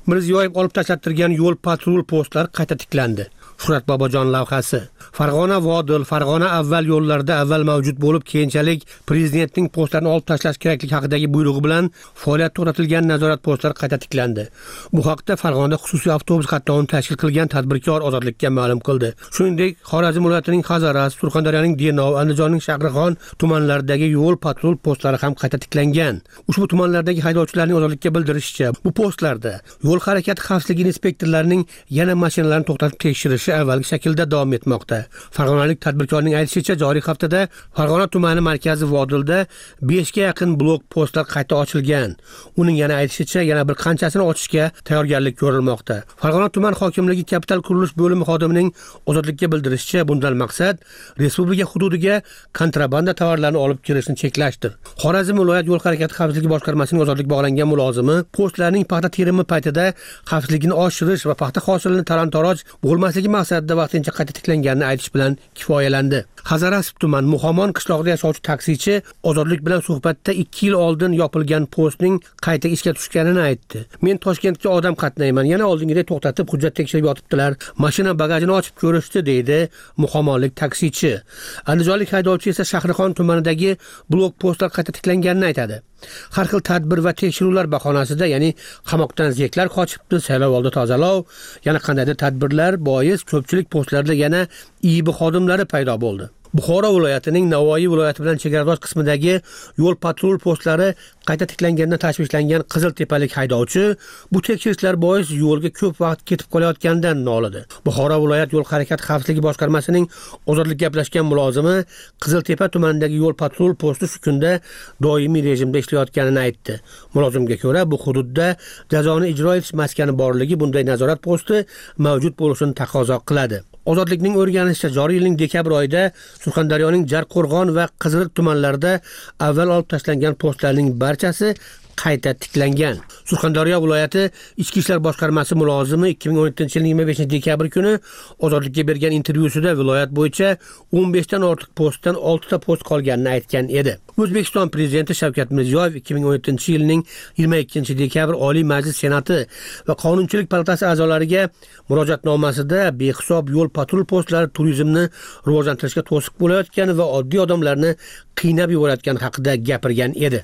Mirziyoyev olib tashlattirgan yo'l patrul postlari qayta tiklandi. Shuhrat Bobojon lavhasi. Farg'ona Vodil, Farg'ona avval yo'llarda avval mavjud bo'lib, keyinchalik prezidentning postlarini olib tashlash kerakligi haqidagi buyrug'i bilan faoliyat to'xtatilgan nazorat postlari qayta tiklandi. Bu haqda Farg'onada xususiy avtobus qatnovini tashkil qilgan tadbirkor Ozodlikka ma'lum qildi. Shuningdek, Xorazm viloyatining Hazaras, Surxondaryoning Denov, Andijonning Shahrixon tumanlaridagi yo'l patrul postlari ham qayta tiklangan. Ushbu tumanlardagi haydovchilarning Ozodlikka bildirishicha, bu postlarda yo'l harakati xavfsizligi inspektorlarining yana mashinalarni to'xtatib tekshirishi avvalgi shaklda davom etmoqda. Farg'onalik tadbirkorning aytishicha, joriy haftada Farg'ona tumani markazi Vodilda 5 ga yaqin blok postlar qayta ochilgan. Uning yana aytishicha, yana bir qanchasini ochishga tayyorgarlik ko'rilmoqda. Farg'ona tuman hokimligi kapital qurilish bo'limi xodimining Ozodlikka bildirishicha, bundan maqsad respublika hududiga kontrabanda tovarlarni olib kirishni cheklashdir. Xorazm viloyat yo'l harakati xavfsizligi boshqarmasining Ozodlik bog'langan mulozimi postlarning paxta terimi paytida xavfsizlikni oshirish va paxta hosilini talon-taroj bo'lmasligi maqsadida vaqtincha qayta tiklanganini aytish bilan kifoyalandi. Hazaras tuman Muhammon qishlog'ida yashovchi taksichi Ozodlik bilan suhbatda 2 yil oldin yopilgan postning qayta ishga tushganini aytdi. Men Toshkentga odam qatnayman, yana oldingidek to'xtatib hujjat tekshirib yotibdilar. Mashina bagajini ochib ko'rishdi, deydi muhammonlik taksichi. Andijonlik haydovchi esa Shahrixon tumanidagi blok postlar qayta tiklanganini aytadi. Har xil tadbir va tekshiruvlar bahonasida, ya'ni qamoqdan ziyaklar qochibdi, saylovoldi tozalov, yana qandaydir tadbirlar bois ko'pchilik postlarda yana IIB xodimlari paydo bo'ldi. Buxoro viloyatining Navoiy viloyati bilan chegaradosh qismidagi yo'l patrul postlari qayta tiklangandan tashvishlangan Qiziltepalik haydovchi bu tekshirishlar bois yo'lga ko'p vaqt ketib qolayotganidan nolidi. Buxoro viloyat yo'l harakati xavfsizligi boshqarmasining Ozodlik gaplashgan mulozimi Qiziltepa tumanidagi yo'l patrul posti shu kunda doimiy rejimda ishlayotganini aytdi. Mulozimga ko'ra, bu hududda jazoni ijro etish maskani borligi bunday nazorat posti mavjud bo'lishini taqozo qiladi. Ozodlikning o'rganishicha, joriy yilning dekabr oyida Surxondaryoning Jarqo'rg'on va Qiziriq tumanlarida avval olib tashlangan postlarning barchasi qayta tiklangan. Surxondaryo viloyati Ichki ishlar boshqarmasi mulozimi 2017-yilning 25-dekabr kuni Ozodlikka bergan intervyusida viloyat bo'yicha 15 dan ortiq postdan 6 ta post qolganini aytgan edi. O'zbekiston prezidenti Shavkat Mirziyoyev 2017-yilning 22-dekabr Oliy Majlis Senati va Qonunchilik palatasi a'zolariga murojaatnomasida behisob yo'l patrul postlari turizmni rivojlantirishga to'siq bo'layotgani va oddiy odamlarni qiynab yuborayotgani haqida gapirgan edi.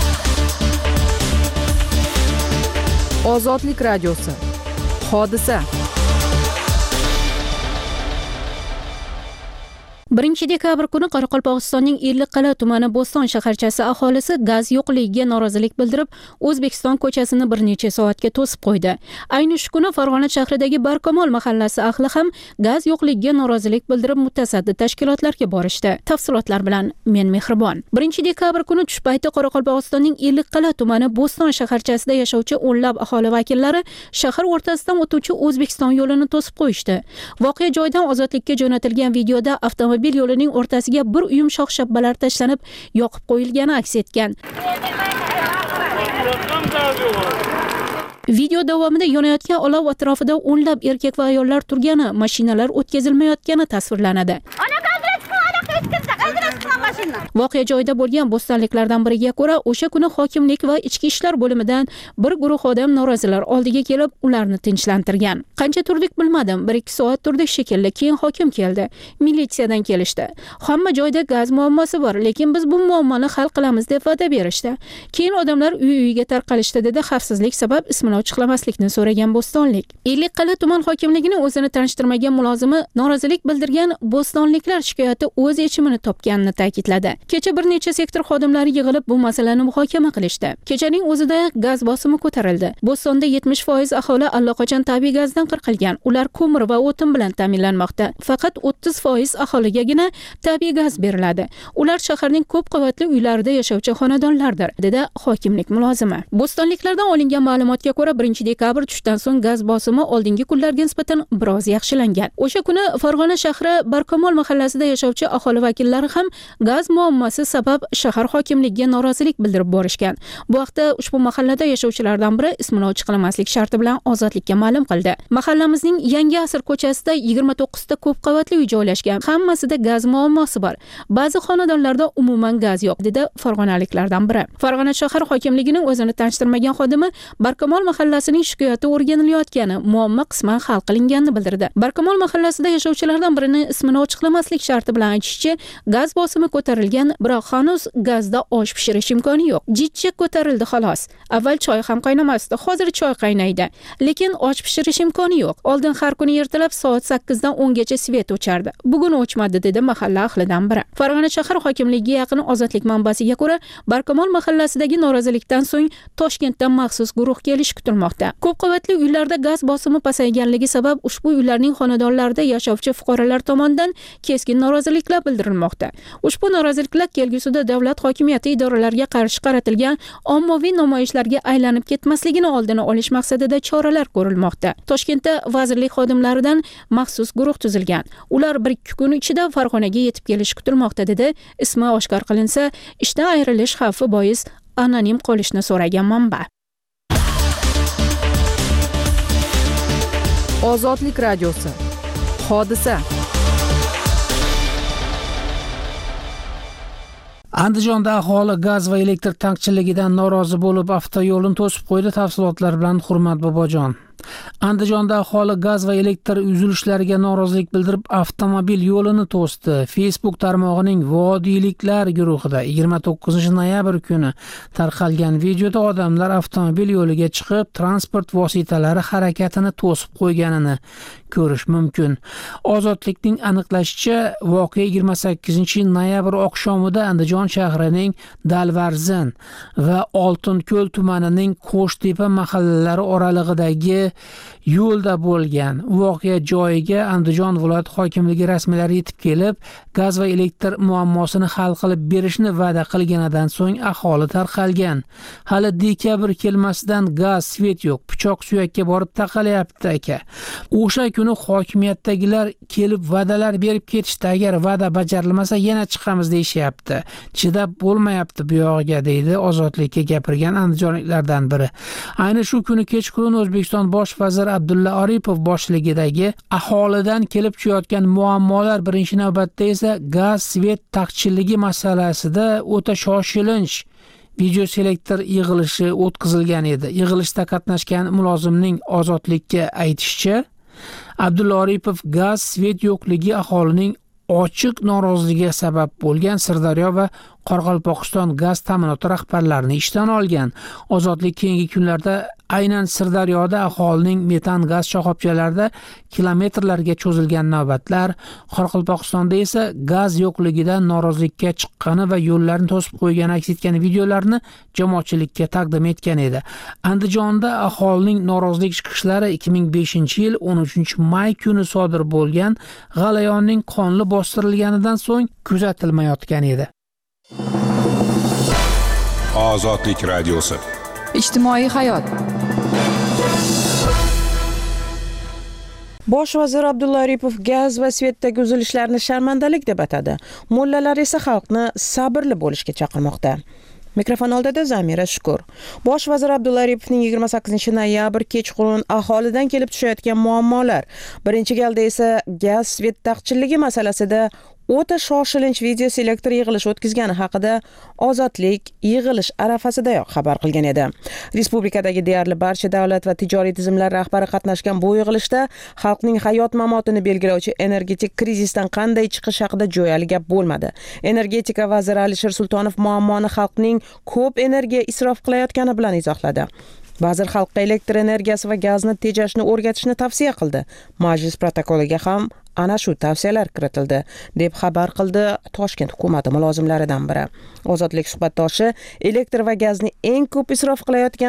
Ozodlik radiosi. Hodisa. 1-dekabr kuni Qoraqalpog'istonning Ellikqal'a tumani Bo'ston shaharchasi aholisi gaz yo'qligiga norozilik bildirib, O'zbekiston ko'chasini bir necha soatga to'sib qo'ydi. Ayni shu kuni Farg'ona shahridagi Barkamol mahallasi ahli ham gaz yo'qligiga norozilik bildirib mutasaddi tashkilotlarga borishdi. Tafsilotlar bilan men Mehribon. 1-dekabr kuni tush payti Qoraqalpog'istonning Ellikqal'a tumani Bo'ston shaharchasida yashovchi o'nlab aholi vakillari shahar o'rtasidan o'tuvchi O'zbekiston yo'lini to'sib qo'yishdi. Voqea joyidan Ozodlikka jo'natilgan videoda avtomobil yo'lining o'rtasiga bir uyum shox-shabbalar tashlanib, yoqib qo'yilgani aks etgan. Video davomida yonayotgan olov atrofida o'nlab erkak va ayollar turgani, mashinalar o'tkazilmayotgani tasvirlanadi. Voqea joyida bo'lgan bo'stonliklardan biriga ko'ra, o'sha kuni hokimlik va ichki ishlar bo'limidan bir guruh odam norozilar oldiga kelib, ularni tinchlantirgan. Qancha turdik bilmadim, 1-2 soat turdik shekilli, keyin hokim keldi. Militsiyadan kelishdi. Hamma joyda gaz muammosi bor, lekin biz bu muammoni hal qilamiz deb va'da berishdi. Keyin odamlar uy-uyiga tarqalishdi, dedi xavfsizlik sabab ismini ochiqlamaslikni so'ragan bo'stonlik. Ellikqal'a tuman hokimligining o'zini tanishtirmagan mulozimi norozilik bildirgan bo'stonliklar shikoyati o'z yechimini topganini ta'kidladi. Kecha bir necha sektor xodimlari yig'ilib bu masalani muhokama qilishdi. Kechaning o'zida gaz bosimi ko'tarildi. Bo'stonda 70% aholi allaqachon tabiiy gazdan qirqilgan. Ular ko'mir va o'tin bilan ta'minlanmoqda. Faqat 30% aholigagina tabiiy gaz beriladi. Ular shaharning ko'p qavatli uylarida yashovchi xonadonlardir, dedi hokimlik mulozimi. Bo'stonliklardan olingan ma'lumotga ko'ra 1-dekabr tushdan so'ng gaz bosimi oldingi kunlarga nisbatan biroz yaxshilangan. O'sha kuni Farg'ona shahri Barkamol mahallasida yashovchi aholi vakillari ham gaz muammosi sabab shahar hokimligiga norozilik bildirib borishgan. Bu haqda ushbu mahallada yashovchilardan biri ismini ochiq qilmaslik sharti bilan Ozodlikka ma'lum qildi. Mahallamizning Yangi asr ko'chasida 29 ta ko'p qavatli uy joylashgan. Hammasida gaz muammosi bor. Ba'zi xonadonlarda umuman gaz yo'q, dedi farg'onaliklardan biri. Farg'ona shahar hokimligining o'zini tanishtirmagan xodimi Barkamol mahallasining shikoyati o'rganilayotgani, muammo qisman hal qilinganini bildirdi. Barkamol mahallasida yashovchilardan birini ismini ochiqlamaslik sharti bilan aytishicha, gaz bosimi ko'tarilgan, biroq hanuz gazda osh pishirish imkoni yo'q. Jidcha ko'tarildi xolos. Avval choy ham qaynamasdi, hozir choy qaynaydi, lekin osh pishirish imkoni yo'q. Oldin har kuni ertalab soat 8 dan 10 gacha svet o'chardi. Bugun o'chmadi, dedi mahalla ahlidan biri. Farg'ona shahar hokimligiga yaqin Ozodlik manbasiga ko'ra, Barkamol mahallasidagi norozilikdan so'ng Toshkentdan maxsus guruh kelishi kutilmoqda. Ko'p qavatli uylarda gaz bosimi pasayganligi sabab ushbu uylarning xonadonlarida yashovchi fuqarolar tomonidan keskin noroziliklar bildirilmoqda. Ushbu noroziliklar kelgusida davlat hokimiyati idoralariga qarshi qaratilgan ommaviy namoyishlarga aylanib ketmasligini oldini olish maqsadida choralar ko'rilmoqda. Toshkentda vazirlik xodimlaridan maxsus guruh tuzilgan. Ular 1-2 kun ichida Farg'onaga yetib kelishi kutilmoqda, dedi ismi oshkor qilinsa, ishdan ayrilish xavfi bois anonim qolishni so'ragan manba. Ozodlik radiosi. Hodisa. Andijonda aholi gaz va elektr taqchilligidan norozi bo'lib, avtoyo'lni to'sib qo'ydi. Tafsilotlar bilan Hurmat Bobojon. Andijonda aholi gaz va elektr uzilishlariga norozilik bildirib, avtomobil yo'lini to'sdi. Facebook tarmog'ining Vodiyliklar guruhida 29-noyabr kuni tarqalgan videoda odamlar avtomobil yo'liga chiqib, transport vositalari harakatini to'sib qo'yganini ko'rish mumkin. Ozodlikning aniqlashicha, voqea 28-noyabr oqshomida Andijon shahrining Dalvarzin va Oltinko'l tumanining Qo'shtepa mahallalari oralig'idagi yo'lda bo'lgan. Voqea joyiga Andijon viloyat hokimligi rasmiylari yetib kelib, gaz va elektr muammosini hal qilib berishni va'da qilganidan so'ng aholi tarqalgan. Hali dekabr kelmasidan gaz, svet yo'q, pichoq suyakka borib taqalyapti aka. O'sha kuni hokimiyatdagilar kelib va'dalar berib ketishdi, agar va'da bajarilmasa yana chiqamiz deyishyapti. Chidab bo'lmayapti bu yog'iga, deydi Ozodlikka gapirgan andijonliklardan biri. Ayni shu kuni kechqurun O'zbekiston bosh vaziri Abdulla Aripov boshligidagi aholidan kelib chiqayotgan muammolar, birinchi navbatda esa gaz, svet taqchilligi masalasida o'ta shoshilinch video selektor yig'ilishi o'tkazilgan edi. Yig'ilishda qatnashgan mulozimning Ozodlikka aytishicha, Abdulla Aripov gaz, svet yo'qligi aholining ochiq noroziligiga sabab bo'lgan Sirdaryo va Qoraqalpog'iston gaz ta'minoti rahbarlarini ishdan olgan. Ozodlik keyingi kunlarda aynan Sirdaryoda aholining metan gaz shoxobchalarida kilometrlarga cho'zilgan navbatlar, Qoraqalpog'istonda esa gaz yo'qligidan norozilikka chiqqani va yo'llarni to'sib qo'ygani aks etgan videolarni jamoatchilikka taqdim etgan edi. Andijonda aholining norozilik chiqishlari 2005-yil 13-may kuni sodir bo'lgan g'alayonning qonli bostirilganidan so'ng kuzatilmayotgan edi. Ozodlik radiosi. Ijtimoiy hayot. Bosh vazir Abdulla Aripov gaz va svetdagi uzilishlarni sharmandalik deb atadi. Mollalar esa xalqni sabrli bo'lishga chaqirmoqda. Mikrofon oldida Zamira Shukur. Bosh vazir Abdulla Aripovning 28-noyabr kechqurun aholidan kelib tushayotgan muammolar, birinchi galda esa gaz, svet taqchilligi masalasida o'ta shoshilinch video selektor yig'ilish o'tkazgani haqida Ozodlik yig'ilish arafasidayoq xabar qilgan edi. Respublikadagi deyarli barcha davlat va tijoriy tizimlar rahbari qatnashgan bu yig'ilishda xalqning hayot-mamotini belgilovchi energetik krizisdan qanday chiqish haqida jo'yali gap bo'lmadi. Energetika vaziri Alisher Sultonov muammoni xalqning ko'p energiya isrof qilayotgani bilan izohladi. Vazir xalqqa elektr energiyasi va gazni tejashni o'rgatishni tavsiya qildi. Majlis protokoliga ham ana shu tavsiyalar kiritildi, deb xabar qildi Toshkent hukumati mulozimlaridan biri. Ozodlik suhbatdoshi elektr va gazni eng ko'p isrof qilayotgan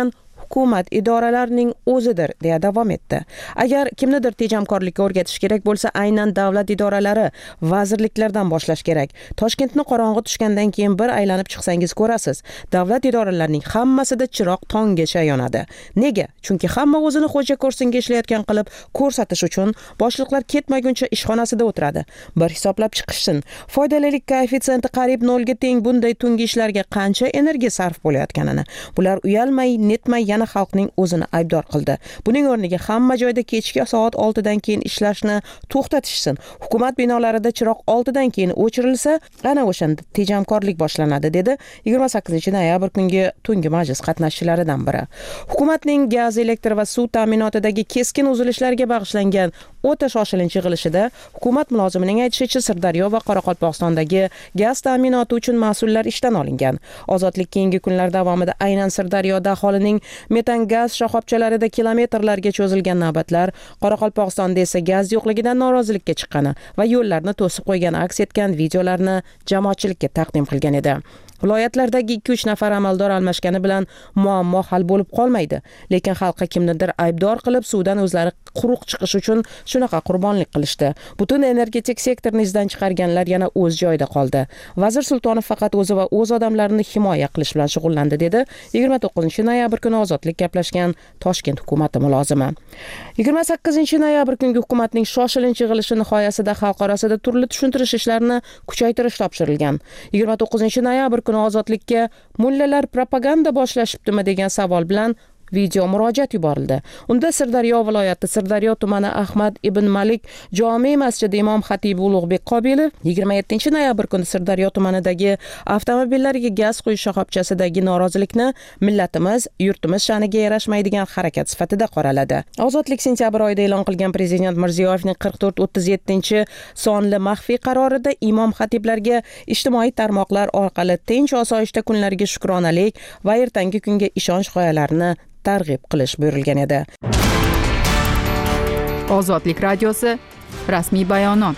hukumat idoralarining o'zidir, deya davom etdi. Agar kimnidir tejamkorlikka o'rgatish kerak bo'lsa, aynan davlat idoralari, vazirliklardan boshlash kerak. Toshkentni qorong'i tushgandan keyin bir aylanib chiqsangiz ko'rasiz, davlat idoralarining hammasida chiroq tonggacha yonadi. Nega? Chunki hamma o'zini xo'ja ko'rsinga ishlayotgan qilib ko'rsatish uchun boshliqlar ketmaguncha ishxonasida o'tiradi. Bir hisoblab chiqishsin. Foydalilik koeffitsiyenti qariyb 0 ga teng bunday tungi ishlarga qancha energiya sarf bo'layotganini. Bular uyalmay, netmay yana xalqning o'zini aybdor qildi. Buning o'rniga hamma joyda kechki soat 6 dan keyin ishlashni to'xtatishsin. Hukumat binolarida chiroq 6 dan keyin o'chirilsa, ana o'shanda tejamkorlik boshlanadi, dedi 28-noyabr kungi tungi majlis qatnashchilaridan biri. Hukumatning gaz, elektr va suv ta'minotidagi keskin uzilishlarga bag'ishlangan o'ta shoshilinch yig'ilishida hukumat mulozimining aytishicha, Sirdaryo va Qoraqalpog'istondagi gaz ta'minoti uchun mas'ullar ishdan olingan. Ozodlik keyingi kunlar davomida aynan Sirdaryoda aholining metan gaz shoxobchalarida kilometrlarga cho'zilgan navbatlar, Qoraqalpog'istonda esa gaz yo'qligidan norozilikka chiqqani va yo'llarni to'sib qo'ygani aks etgan videolarni jamoatchilikka taqdim qilgan edi. Viloyatlardagi 2-3 nafar amaldor almashgani bilan muammo hal bo'lib qolmaydi, lekin xalqqa kimnidir aybdor qilib suvdan o'zlari quruq chiqish uchun shunaqa qurbonlik qilishdi. Butun energetik sektorni izdan chiqarganlar yana o'z joyida qoldi. Vazir Sultonov faqat o'zi va o'z odamlarini himoya qilish bilan shug'ullandi, dedi 29-noyabr kuni Ozodlik gaplashgan Toshkent hukumati mulozimi. 28-noyabr kungi hukumatning shoshilinch yig'ilishi nihoyasida xalq orasida turli tushuntirish ishlarini kuchaytirish topshirilgan. 29-noyabr kuni Ozodlikka mullalar propaganda boshlashibdimi degan savol bilan video murojaat yuborildi. Unda Sirdaryo viloyati Sirdaryo tumani Ahmad ibn Malik jome masjidi imom xatibi Ulug'bek Qobilov 27-noyabr kuni Sirdaryo tumanidagi avtomobillarga gaz quyish shoxobchasidagi norozilikni millatimiz, yurtimiz sha'niga yarashmaydigan harakat sifatida qoraladi. Ozodlik sentyabr oyida e'lon qilgan Prezident Mirziyoyevning 44-37-sonli maxfiy qarorida imom xatiblarga ijtimoiy tarmoqlar orqali tinch osoyishta kunlarga shukronalik va ertangi kunga ishonch g'oyalarini targ'ib qilish buyurilgan edi. Ozodlik radiosi rasmiy bayonot.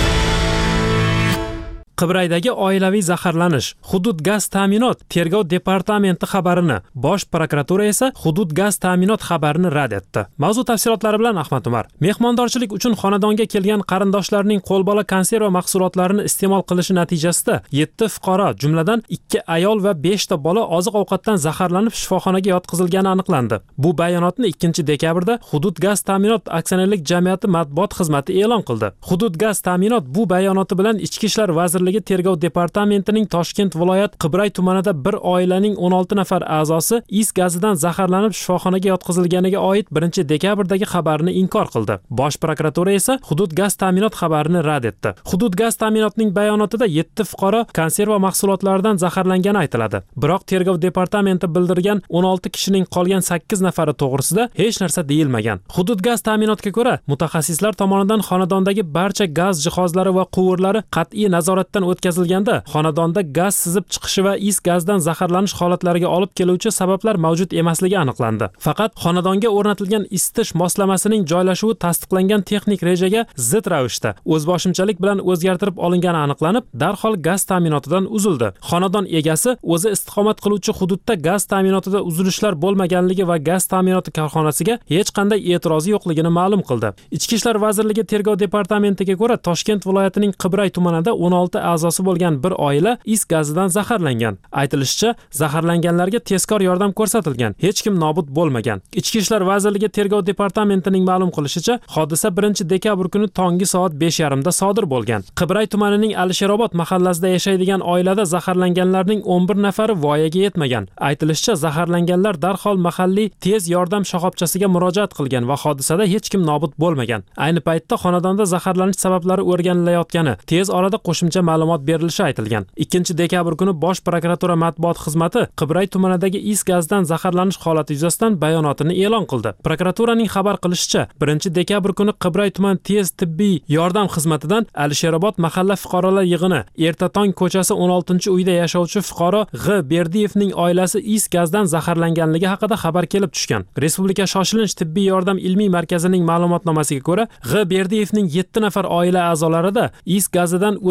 Qibraydagi oilaviy zaharlanish, hudud gaz ta'minot tergov departamenti xabarini, Bosh prokuratura esa hudud gaz ta'minot xabarini rad etdi. Mavzu tafsilotlari bilan Ahmad Umar. Mehmondorchilik uchun xonadonga kelgan qarindoshlarning qo'lbola konserva mahsulotlarini iste'mol qilishi natijasida 7 fuqaro, jumladan 2 ayol va 5 ta bola oziq-ovqatdan zaharlanib shifoxonaga yotqizilgani aniqlandi. Bu bayonotni 2-dekabrda Hudud gaz ta'minot aksionerlik jamiyati matbuot xizmati e'lon qildi. Hudud gaz ta'minot bu bayonoti bilan Ichki ishlar vazirligi tergov departamentining Toshkent viloyat Qibray tumanida bir oilaning 16 nafar a'zosi is gazidan zaharlanib shifoxonaga yotqizilganiga oid 1-dekabrdagi xabarini inkor qildi. Bosh prokuratura esa hudud gaz ta'minot xabarini rad etdi. Hudud gaz ta'minotning bayonotida 7 fuqaro konserva mahsulotlaridan zaharlangani aytiladi. Biroq tergov departamenti bildirgan 16 kishining qolgan 8 nafari to'g'risida hech narsa deyilmagan. Hudud gaz ta'minotga ko'ra, mutaxassislar tomonidan xonadondagi barcha gaz jihozlari va quvurlari qat'iy nazoratdan o'tkazilganda xonadonda gaz sizib chiqishi va is gazdan zaharlanish holatlariga olib keluvchi sabablar mavjud emasligi aniqlandi. Faqat xonadonga o'rnatilgan isitish moslamasining joylashuvi tasdiqlangan texnik rejaga zid ravishda o'zboshimchalik bilan o'zgartirib olingani aniqlanib, darhol gaz ta'minotidan uzildi. Xonadon egasi o'zi istiqomat qiluvchi hududda gaz ta'minotida uzilishlar bo'lmaganligi va gaz ta'minoti korxonasiga hech qanday e'tirozi yo'qligini ma'lum qildi. Ichki ishlar vazirligi tergov departamentiga ko'ra, Toshkent viloyatining Qibray tumanida 16 a'zosi bo'lgan bir oila is gazidan zaharlangan. Aytilishicha, zaharlanganlarga tezkor yordam ko'rsatilgan, hech kim nobud bo'lmagan. Ichki ishlar vazirligi tergov departamentining ma'lum qilishicha, hodisa 1-dekabr kuni tongi soat 5:30 da sodir bo'lgan. Qibray tumanining Alisherobod mahallasida yashaydigan oilada zaharlanganlarning 11 nafari voyaga yetmagan. Aytilishicha, zaharlanganlar darhol mahalliy tez yordam shoxobchasiga murojaat qilgan va hodisada hech kim nobud bo'lmagan. Ayni paytda xonadonda zaharlanish sabablari o'rganilayotgani, tez orada qo'shimcha ma'lumot berilishi aytilgan. 2-dekabr kuni Bosh prokuratura matbuot xizmati Qibray tumanidagi is gazdan zaharlanish holati yuzasidan bayonotini e'lon qildi. Prokuraturaning xabar qilishicha, 1-dekabr kuni Qibray tuman tez tibbiy yordam xizmatidan Alisherobod mahalla fuqarolar yig'ini Ertatong ko'chasi 16-uyda yashovchi fuqaro G. Berdiyevning oilasi is gazdan zaharlanganligi haqida xabar kelib tushgan. Respublika shoshilinch tibbiy yordam ilmiy markazining ma'lumotnomasiga ko'ra, G. Berdiyevning 7 nafar oila a'zolarida is gazidan o'tkir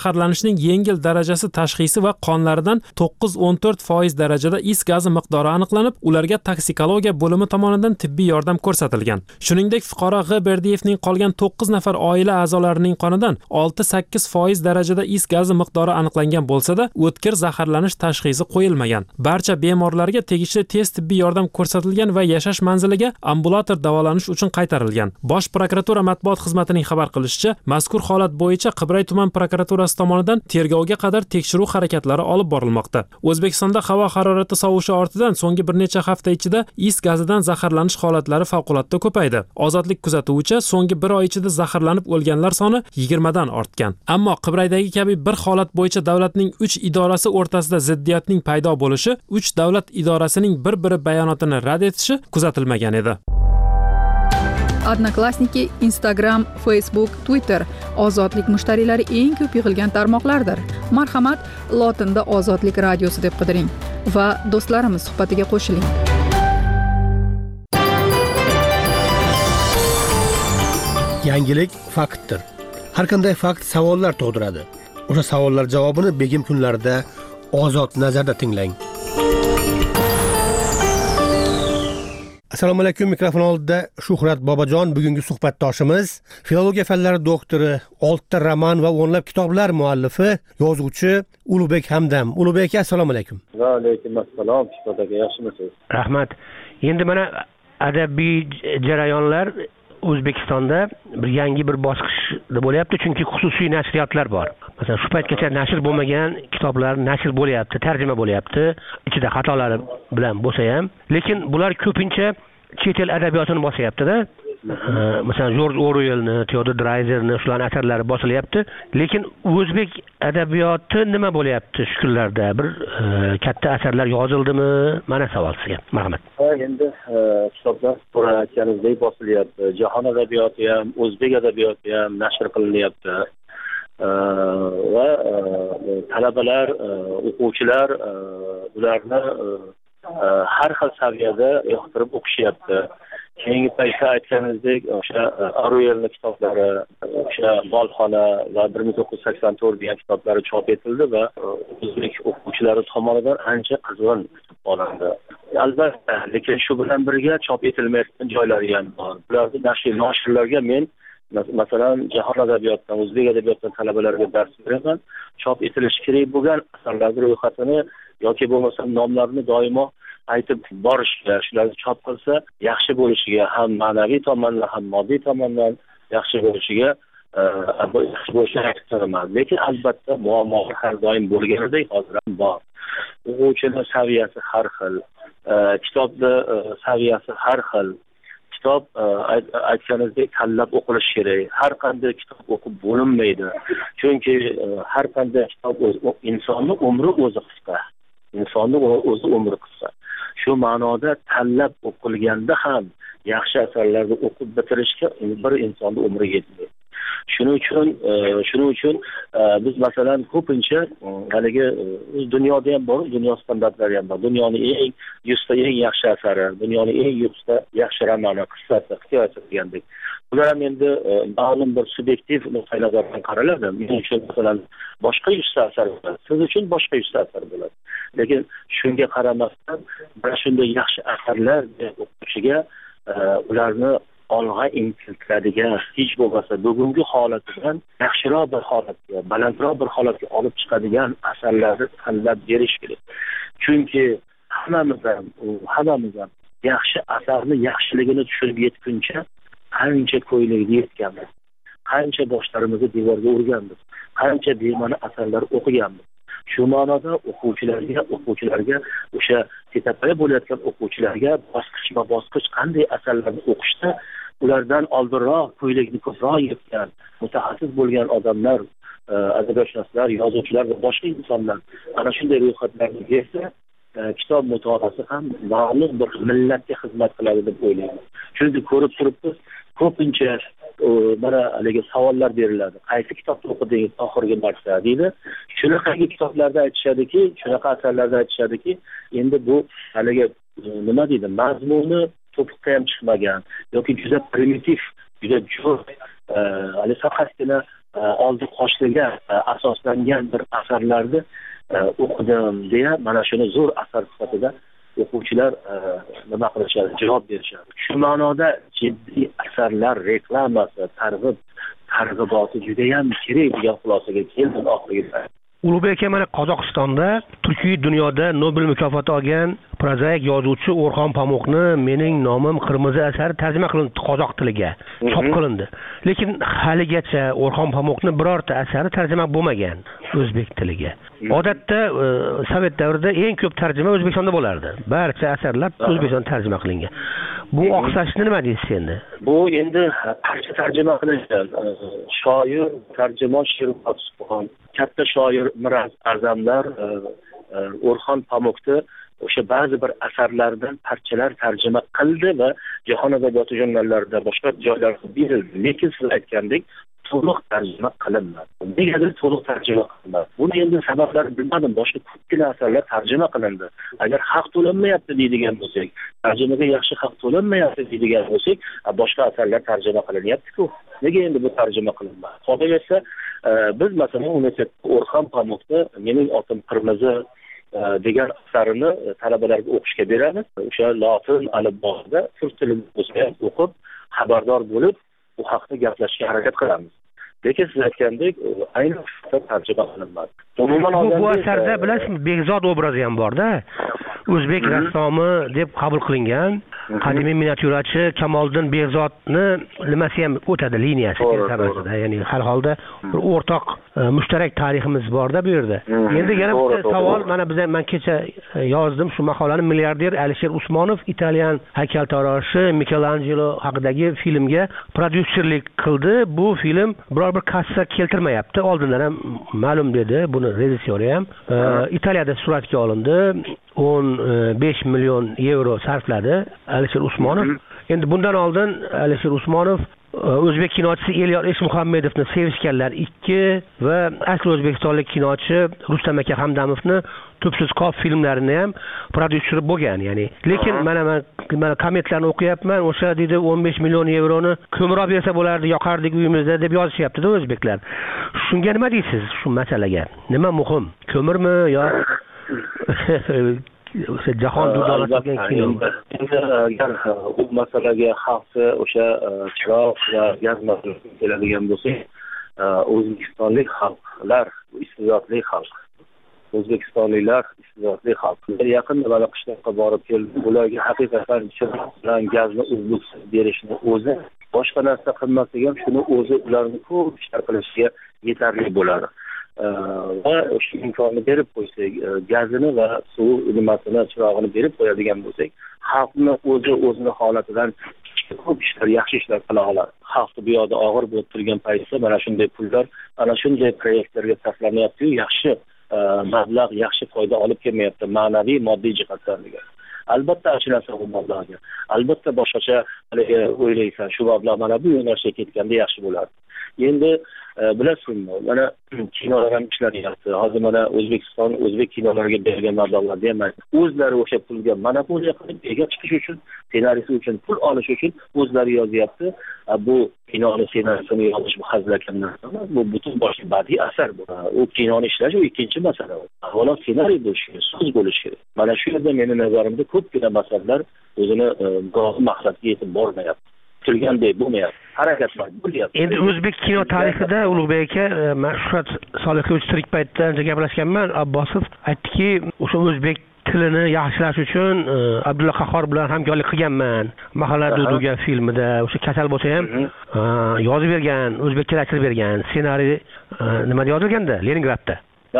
zaharlanishning yengil darajasi tashxisi va qonlaridan 9-14% darajada is gazi miqdori aniqlanib, ularga toksikologiya bo'limi tomonidan tibbiy yordam ko'rsatilgan. Shuningdek, fuqaro G. Berdiyevning qolgan 9 nafar oila a'zolarining qonidan 6-8% darajada is gazi miqdori aniqlangan bo'lsa-da, o'tkir zaharlanish tashxisi qo'yilmagan. Barcha bemorlarga tegishli tez tibbiy yordam ko'rsatilgan va yashash manziliga ambulator davolanish uchun qaytarilgan. Bosh prokuratura matbuot xizmatining xabar qilishicha, mazkur holat bo'yicha Qibray tuman prokuraturasi tomonidan tergovga qadar tekshiruv harakatlari olib borilmoqda. O'zbekistonda havo harorati sovishi ortidan so'nggi bir necha hafta ichida is gazidan zaharlanish holatlari favqulodda ko'paydi. Ozodlik kuzatuvicha so'nggi bir oy ichida zaharlanib o'lganlar soni 20 dan ortgan. Ammo Qibraydagi kabi bir holat bo'yicha davlatning 3 idorasi o'rtasida ziddiyatning paydo bo'lishi, 3 davlat idorasining bir-biri bayonotini rad etishi kuzatilmagan edi. Odnoklassniki, Instagram, Facebook, Twitter ozodlik mushtariylari eng ko'p yig'ilgan tarmoqlardir. Marhamat, lotinda Ozodlik radiosi deb qidiring va do'stlarimiz suhbatiga qo'shiling. Yangilik faktdir. Har qanday fakt savollar tug'diradi. O'sha savollar javobini begim kunlarida Ozod nazarda tinglang. Assalomu alaykum, mikrofon oldida Shuhrat Bobojon. Bugungi suhbatdoshimiz filologiya fanlari doktori, 6 roman va o'nlab kitoblar muallifi, yozuvchi Ulug'bek Hamdam. Ulug'bek aka, assalomu alaykum. Va alaykum assalom, Shuhrat aka, yaxshimisiz? Rahmat. Endi mana adabiy jarayonlar O'zbekistonda bir yangi bir bosqichda bo'lyapti, chunki xususiy nashriyotlar bor. Masalan, shu paytgacha nashr bo'lmagan kitoblar nashr bo'lyapti, tarjima bo'lyapti, ichida xatolari bilan bo'lsa ham, lekin bular ko'pincha chet el adabiyotini bosyapti-da. Masalan, Jorj Orwellni, Theodor Dreizerni shularning asarlari bosilyapti, lekin o'zbek adabiyoti nima bo'lyapti shu kunlarda? Bir katta asarlar yozildimi? Mana savol sizga. Marhamat. Endi kitoblar to'g'ri aytganingizdek bosilyapti. Jahon adabiyoti ham, o'zbek adabiyoti ham nashr qilinyapti. Va talabalar, o'quvchilar ularni har xil saviyada yoqtirib o'qishyapti. Keyingi paytda aytganingizdek, o'sha Orwellning kitoblari, o'sha Bolxona va 1984 degan kitoblari chop etildi va o'zbek o'quvchilari tomonidan ancha qizg'in kutib olindi. Albatta, lekin shu bilan birga chop etilmayotgan joylari ham bor. Bularni nashrlarga men masalan jahon adabiyotidan, o'zbek adabiyotidan talabalarga dars beraman. Chop etilishi kerak bo'lgan asarlarning ro'yxatini yoki bo'lmasa nomlarini doimo aytib borishga, shularni chop qilsa yaxshi bo'lishiga, ham ma'naviy tomondan ham moddiy tomondan yaxshi bo'lishiga aytib turaman. Lekin albatta muammolar har doim bo'lganidek hozir ham bor. O'quvchining saviyasi har xil, kitobni saviyasi har xil. Kitob aytganingizdek tanlab o'qilishi kerak. Har qanday kitob o'qib bo'linmaydi. Chunki har qanday kitob insonning umri o'zi qisqa. Insonning o'zi umri qisqa. Shu ma'noda tanlab o'qilganda ham yaxshi asarlarni o'qib bitirishga bir insonning umri yetmaydi. Shuning uchun biz masalan ko'pincha haligi dunyoda ham bor, dunyo standartlari ham bor. Dunyoning eng 100 ta eng yaxshi asari, dunyoning eng 100 ta yaxshi romani, qissasi, hikoyasi degandek. Bular ham endi ma'lum bir subyektiv nuqtai nazardan qaraladi. Men uchun masalan boshqa 100 ta asar bo'ladi, siz uchun boshqa 100 ta asar bo'ladi. Lekin shunga qaramasdan mana shunday yaxshi asarlar o'quvchiga ularni olg'a intiltiradigan, hech bo'lmasa bugungi holatidan yaxshiroq bir holatga, balandroq bir holatga olib chiqadigan asarlarni tanlab berish kerak. Chunki hammamiz ham yaxshi asarni yaxshiligini tushunib yetguncha qancha ko'yligiga yetganmiz, qancha boshlarimizni devorga urganmiz, qancha bema'ni asarlar o'qiganmiz. Shu ma'noda o'quvchilarga o'sha ketapaya bo'layotgan o'quvchilarga bosqichma-bosqich qanday asarlarni o'qishda ulardan oldinroq ko'ylakni ko'proq yetgan mutaxassis bo'lgan odamlar, adabiyotshunoslar, yozuvchilar va boshqa insonlar ana shunday ro'yxatlarni bersa, kitob mutolaasi ham ma'lum bir millatga xizmat qiladi deb o'ylayman. Chunki ko'rib turibmiz, ko'pincha mana haligi savollar beriladi. Qaysi kitobni o'qidingiz oxirgi marta deydi. Shunaqangi kitoblarda aytishadiki, shunaqa asarlarda aytishadiki, endi bu haligi nima deydi, mazmuni to'piqqa ham chiqmagan yoki juda primitiv, juda jo'r, hali faqatgina oldi qoshliga asoslangan bir asarlarni o'qidim deya mana shuni zo'r asar sifatida o'quvchilar nima qilishadi, javob berishadi. Shu ma'noda jiddiy asarlar reklamasi, targ'iboti juda ham kerak degan xulosaga keldim oxirida. Ulug'bek aka, mana Qozog'istonda turkiy dunyoda Nobel mukofoti olgan prozaik yozuvchi O'rxon Pamuqni Mening nomim qirmizi asari tarjima qilindi qozoq tiliga, chop qilindi. Lekin haligacha O'rxon Pamuqni birorta asari tarjima bo'lmagan o'zbek tiliga. Odatda Sovet davrida eng ko'p tarjima O'zbekistonda bo'lardi. Barcha asarlar O'zbekistonda tarjima qilingan. Bu oqsashni nima deysiz endi? Bu endi parcha tarjima qilingan. Shoir, tarjimon Sherobodxon, katta shoir Miraz A'zamlar O'rxon Pamukni o'sha ba'zi bir asarlardan parchalar tarjima qildi va Jahon adabiyoti jurnallarida boshqa joylarda berildi. Lekin siz aytgandek to'liq tarjima qilinmadi. Negadir to'liq tarjima qilinmadi? Buni endi sabablari bilmadim. Boshqa ko'pgina asarlar tarjima qilindi. Agar haq to'lanmayapti deydigan bo'lsak, tarjimaga yaxshi haq to'lanmayapti deydigan bo'lsak, boshqa asarlar tarjima qilinyapti-ku. Nega endi bu tarjima qilinmadi? Qolaversa, biz masalan universitetda O'rxon Pamukni Mening otim qirmizi degan asarini talabalarga o'qishga beramiz. O'sha lotin alifbosida turk tilida bo'lsa ham o'qib, xabardor bo'lib, bu haqda gaplashishga harakat qilamiz. Lekin siz aytgandek, ayni vaqtda tarjima qilinmadi. Umuman olganda bu asarda bilasizmi, Bekzod obrazi ham bor-da. O'zbek rassomi deb qabul qilingan qadimiy miniatyurachi Kamoliddin Bekzodni nimasi ham o'tadi, liniyasi tarafida. Ya'ni har holda bir o'rtoq mushtarak tariximiz bor-da bu yerda. Endi yana bitta savol, mana men kecha yozdim shu maqolani. Milliarder Alisher Usmonov Italyan haykaltaroshi Michelangelo haqidagi filmga prodyuserlik qildi. Bu film biror bir kassa keltirmayapti. Oldindan ham ma'lum dedi, buni rejissyori ham. Italiyada suratga olindi. 15 million yevro sarfladi Alisher Usmonov. Endi bundan oldin Alisher Usmonov o'zbek kinochisi Elyor Eshmuhammedovni Sevishganlar 2 va asli o'zbekistonlik kinochi Rustam aka Hamdamovni Tubsiz qop filmlarini ham prodyuseri bo'lgan, ya'ni. Lekin mana kommentlarni o'qiyapman, o'sha deydi 15 million yevroni ko'mir olib bersa bo'lardi, yoqardik uyimizda deb yozishyapti-da o'zbeklar. Shunga nima deysiz shu masalaga? Nima muhim? Ko'mirmi yo o'sha jahon dunyosiga kino? Endi agar u masalaga xalqni o'sha chiroq va gaz masalasiga keladigan bo'lsak, o'zbekistonlik xalqlar iste'dodli xalq. O'zbekistonliklar iste'dodli xalq. Yaqinda mana qishloqqa borib keldim. Ularga haqiqatan chiroq bilan gazni uzluksiz berishni o'zi, boshqa narsa qilmasak ham shuni o'zi ularni ko'p ishlar qilishiga yetarli bo'ladi. Va o'sha imkonni berib qo'ysak, gazini va suv nimasini, chirog'ini berib qo'yadigan bo'lsak, xalqni o'zini holatidan ko'p ishlar, yaxshi ishlar qila oladi. Xalqni bu yoqda og'ir bo'lib turgan paytda mana shunday pullar, ana shunday proyektlarga sarflanyapti-yu, yaxshi mablag', yaxshi foyda olib kelmayapti, ma'naviy, moddiy jihatdan. Albatta shu narsa bo'ladi. Albatta boshqacha o'ylaysan, shu mablag' mana bu yo'nalishga ketganda yaxshi bo'lardi. Endi bilasizmi, mana kinolar ham ishlanyapti. Hozir mana O'zbekiston o'zbek kinolariga bergan mablag'larni ham o'zlari o'sha pulga monopoliya qilib, ega chiqish uchun, ssenariysi uchun pul olish uchun o'zlari yozyapti. Bu kinoni ssenarisini yozish hazilakam narsa emas. Bu butun boshli badiiy asar bu. U kinoni ishlash u ikkinchi masala. Avvalo ssenariy bo'lishi kerak, so'z bo'lishi kerak. Mana shu yerda meni nazarimda ko'pgina masalalar o'zini maqsadga yetib bormayapti. Kutilganday bo'lmayapti. Harakatlar bo'lyapti. Endi o'zbek kino tarixida Ulug'bek aka, Shuhrat Solihovich tirik paytda ancha gaplashganman. Abbosov aytdiki, o'sha o'zbek tilini yaxshilash uchun Abdulla Qahhor bilan hamkorlik qilganman. Mahalla Duduga filmida o'sha kasal bo'lsa ham yozib bergan, o'zbekcha aytib bergan. Ssenariy nimada yozilganda? Leningradda.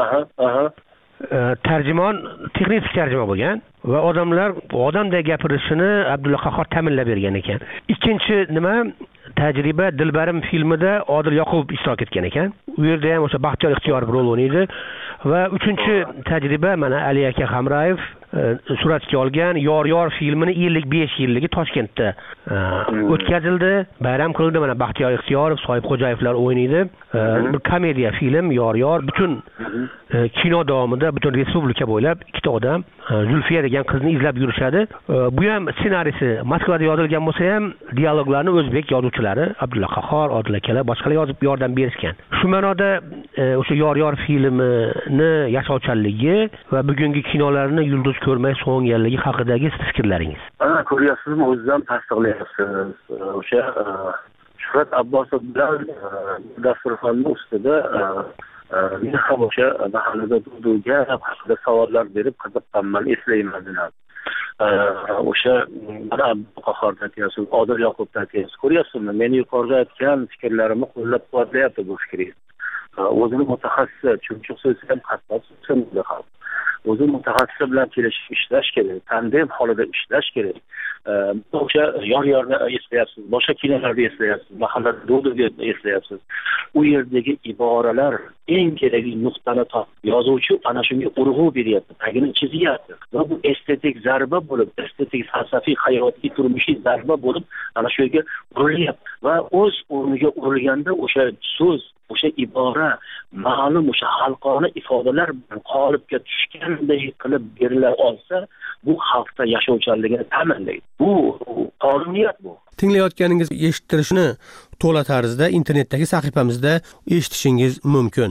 Tarjimon texnik tarjima bo'lgan va odamlar odamday gapirishini Abdulla Qahhor ta'minlab bergan ekan. Ikkinchi nima? Tajriba Dilbarim filmida Odil Yoqubov ishtirok etgan ekan. U yerda ham o'sha Baxtiyor Ixtiyorov rol o'ynaydi va uchinchi tajriba mana Ali aka Hamrayev suratga olgan yor filmini 55 yilligi Toshkentda o'tkazildi. Bayram qildi. Mana Baxtiyor Ixtiyorov, Soyibxo'jayevlar o'ynaydi. Bir komediya film yor butun kino davomida butun respublika bo'ylab ikkita odam Zulfiya degan qizni izlab yurishadi. Bu ham ssenariysi Moskvada yozilgan bo'lsa ham dialoglarni o'zbek yozuvchilari Abdulla Qahhor, Odil akalar boshqalar yozib yordam berishgan. Shu ma'noda o'sha yor filmini yashovchanligi va bugungi kinolarni yulduz ko'rmay so'nganligi haqidagi fikrlaringiz. Ko'ryapsizmi, o'zidan tasdiqlayapsiz. O'sha Shuhrat Abbosov bilan dasturxonning ustida men ham o'sha mahallada Duduga haqida savollar berib qiziqqanman, eslayman. O'sha mana Qahhorda aytyapsiz, Odil Yoqubda aytyapsiz. Ko'ryapsizmi, meni yuqorida aytgan fikrlarimni qo'llab-quvvatlayapti bu fikringiz. O'zini mutaxassis, chunchuq so'zga ham qattiq so'zlaydi ham. O'zi mutaxassis bilan kelishib ishlash kerak, tandem holida ishlash kerak. O'sha yor-yorni eslayapsiz, boshqa kinolarni eslayapsiz, mahallada Duduga eslayapsiz. U yerdagi iboralar eng kerakli nuqtani topib, yozuvchi ana shunga urg'u beryapti, tagini chizyapti. Va bu estetik zarba bo'lib, estetik falsafiy hayotiy turmushiy zarba bo'lib, ana shu yerga urilyapti. Va o'z o'rniga urilganda o'sha so'z, o'sha ibora ma'lum o'sha xalqona ifodalar bilan qolipga tushganday qilib berila olsa, bu xalqda yashovchanligini ta'minlaydi. Bu qonuniyat bu. Tinglayotganingiz eshittirishni to'la tarzda internetdagi sahifamizda eshitishingiz mumkin.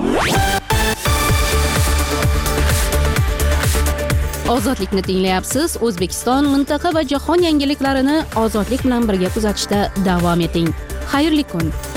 Ozodlikni tinglayapsiz. O'zbekiston, mintaqa va jahon yangiliklarini ozodlik bilan birga kuzatishda davom eting. Xayrli kun.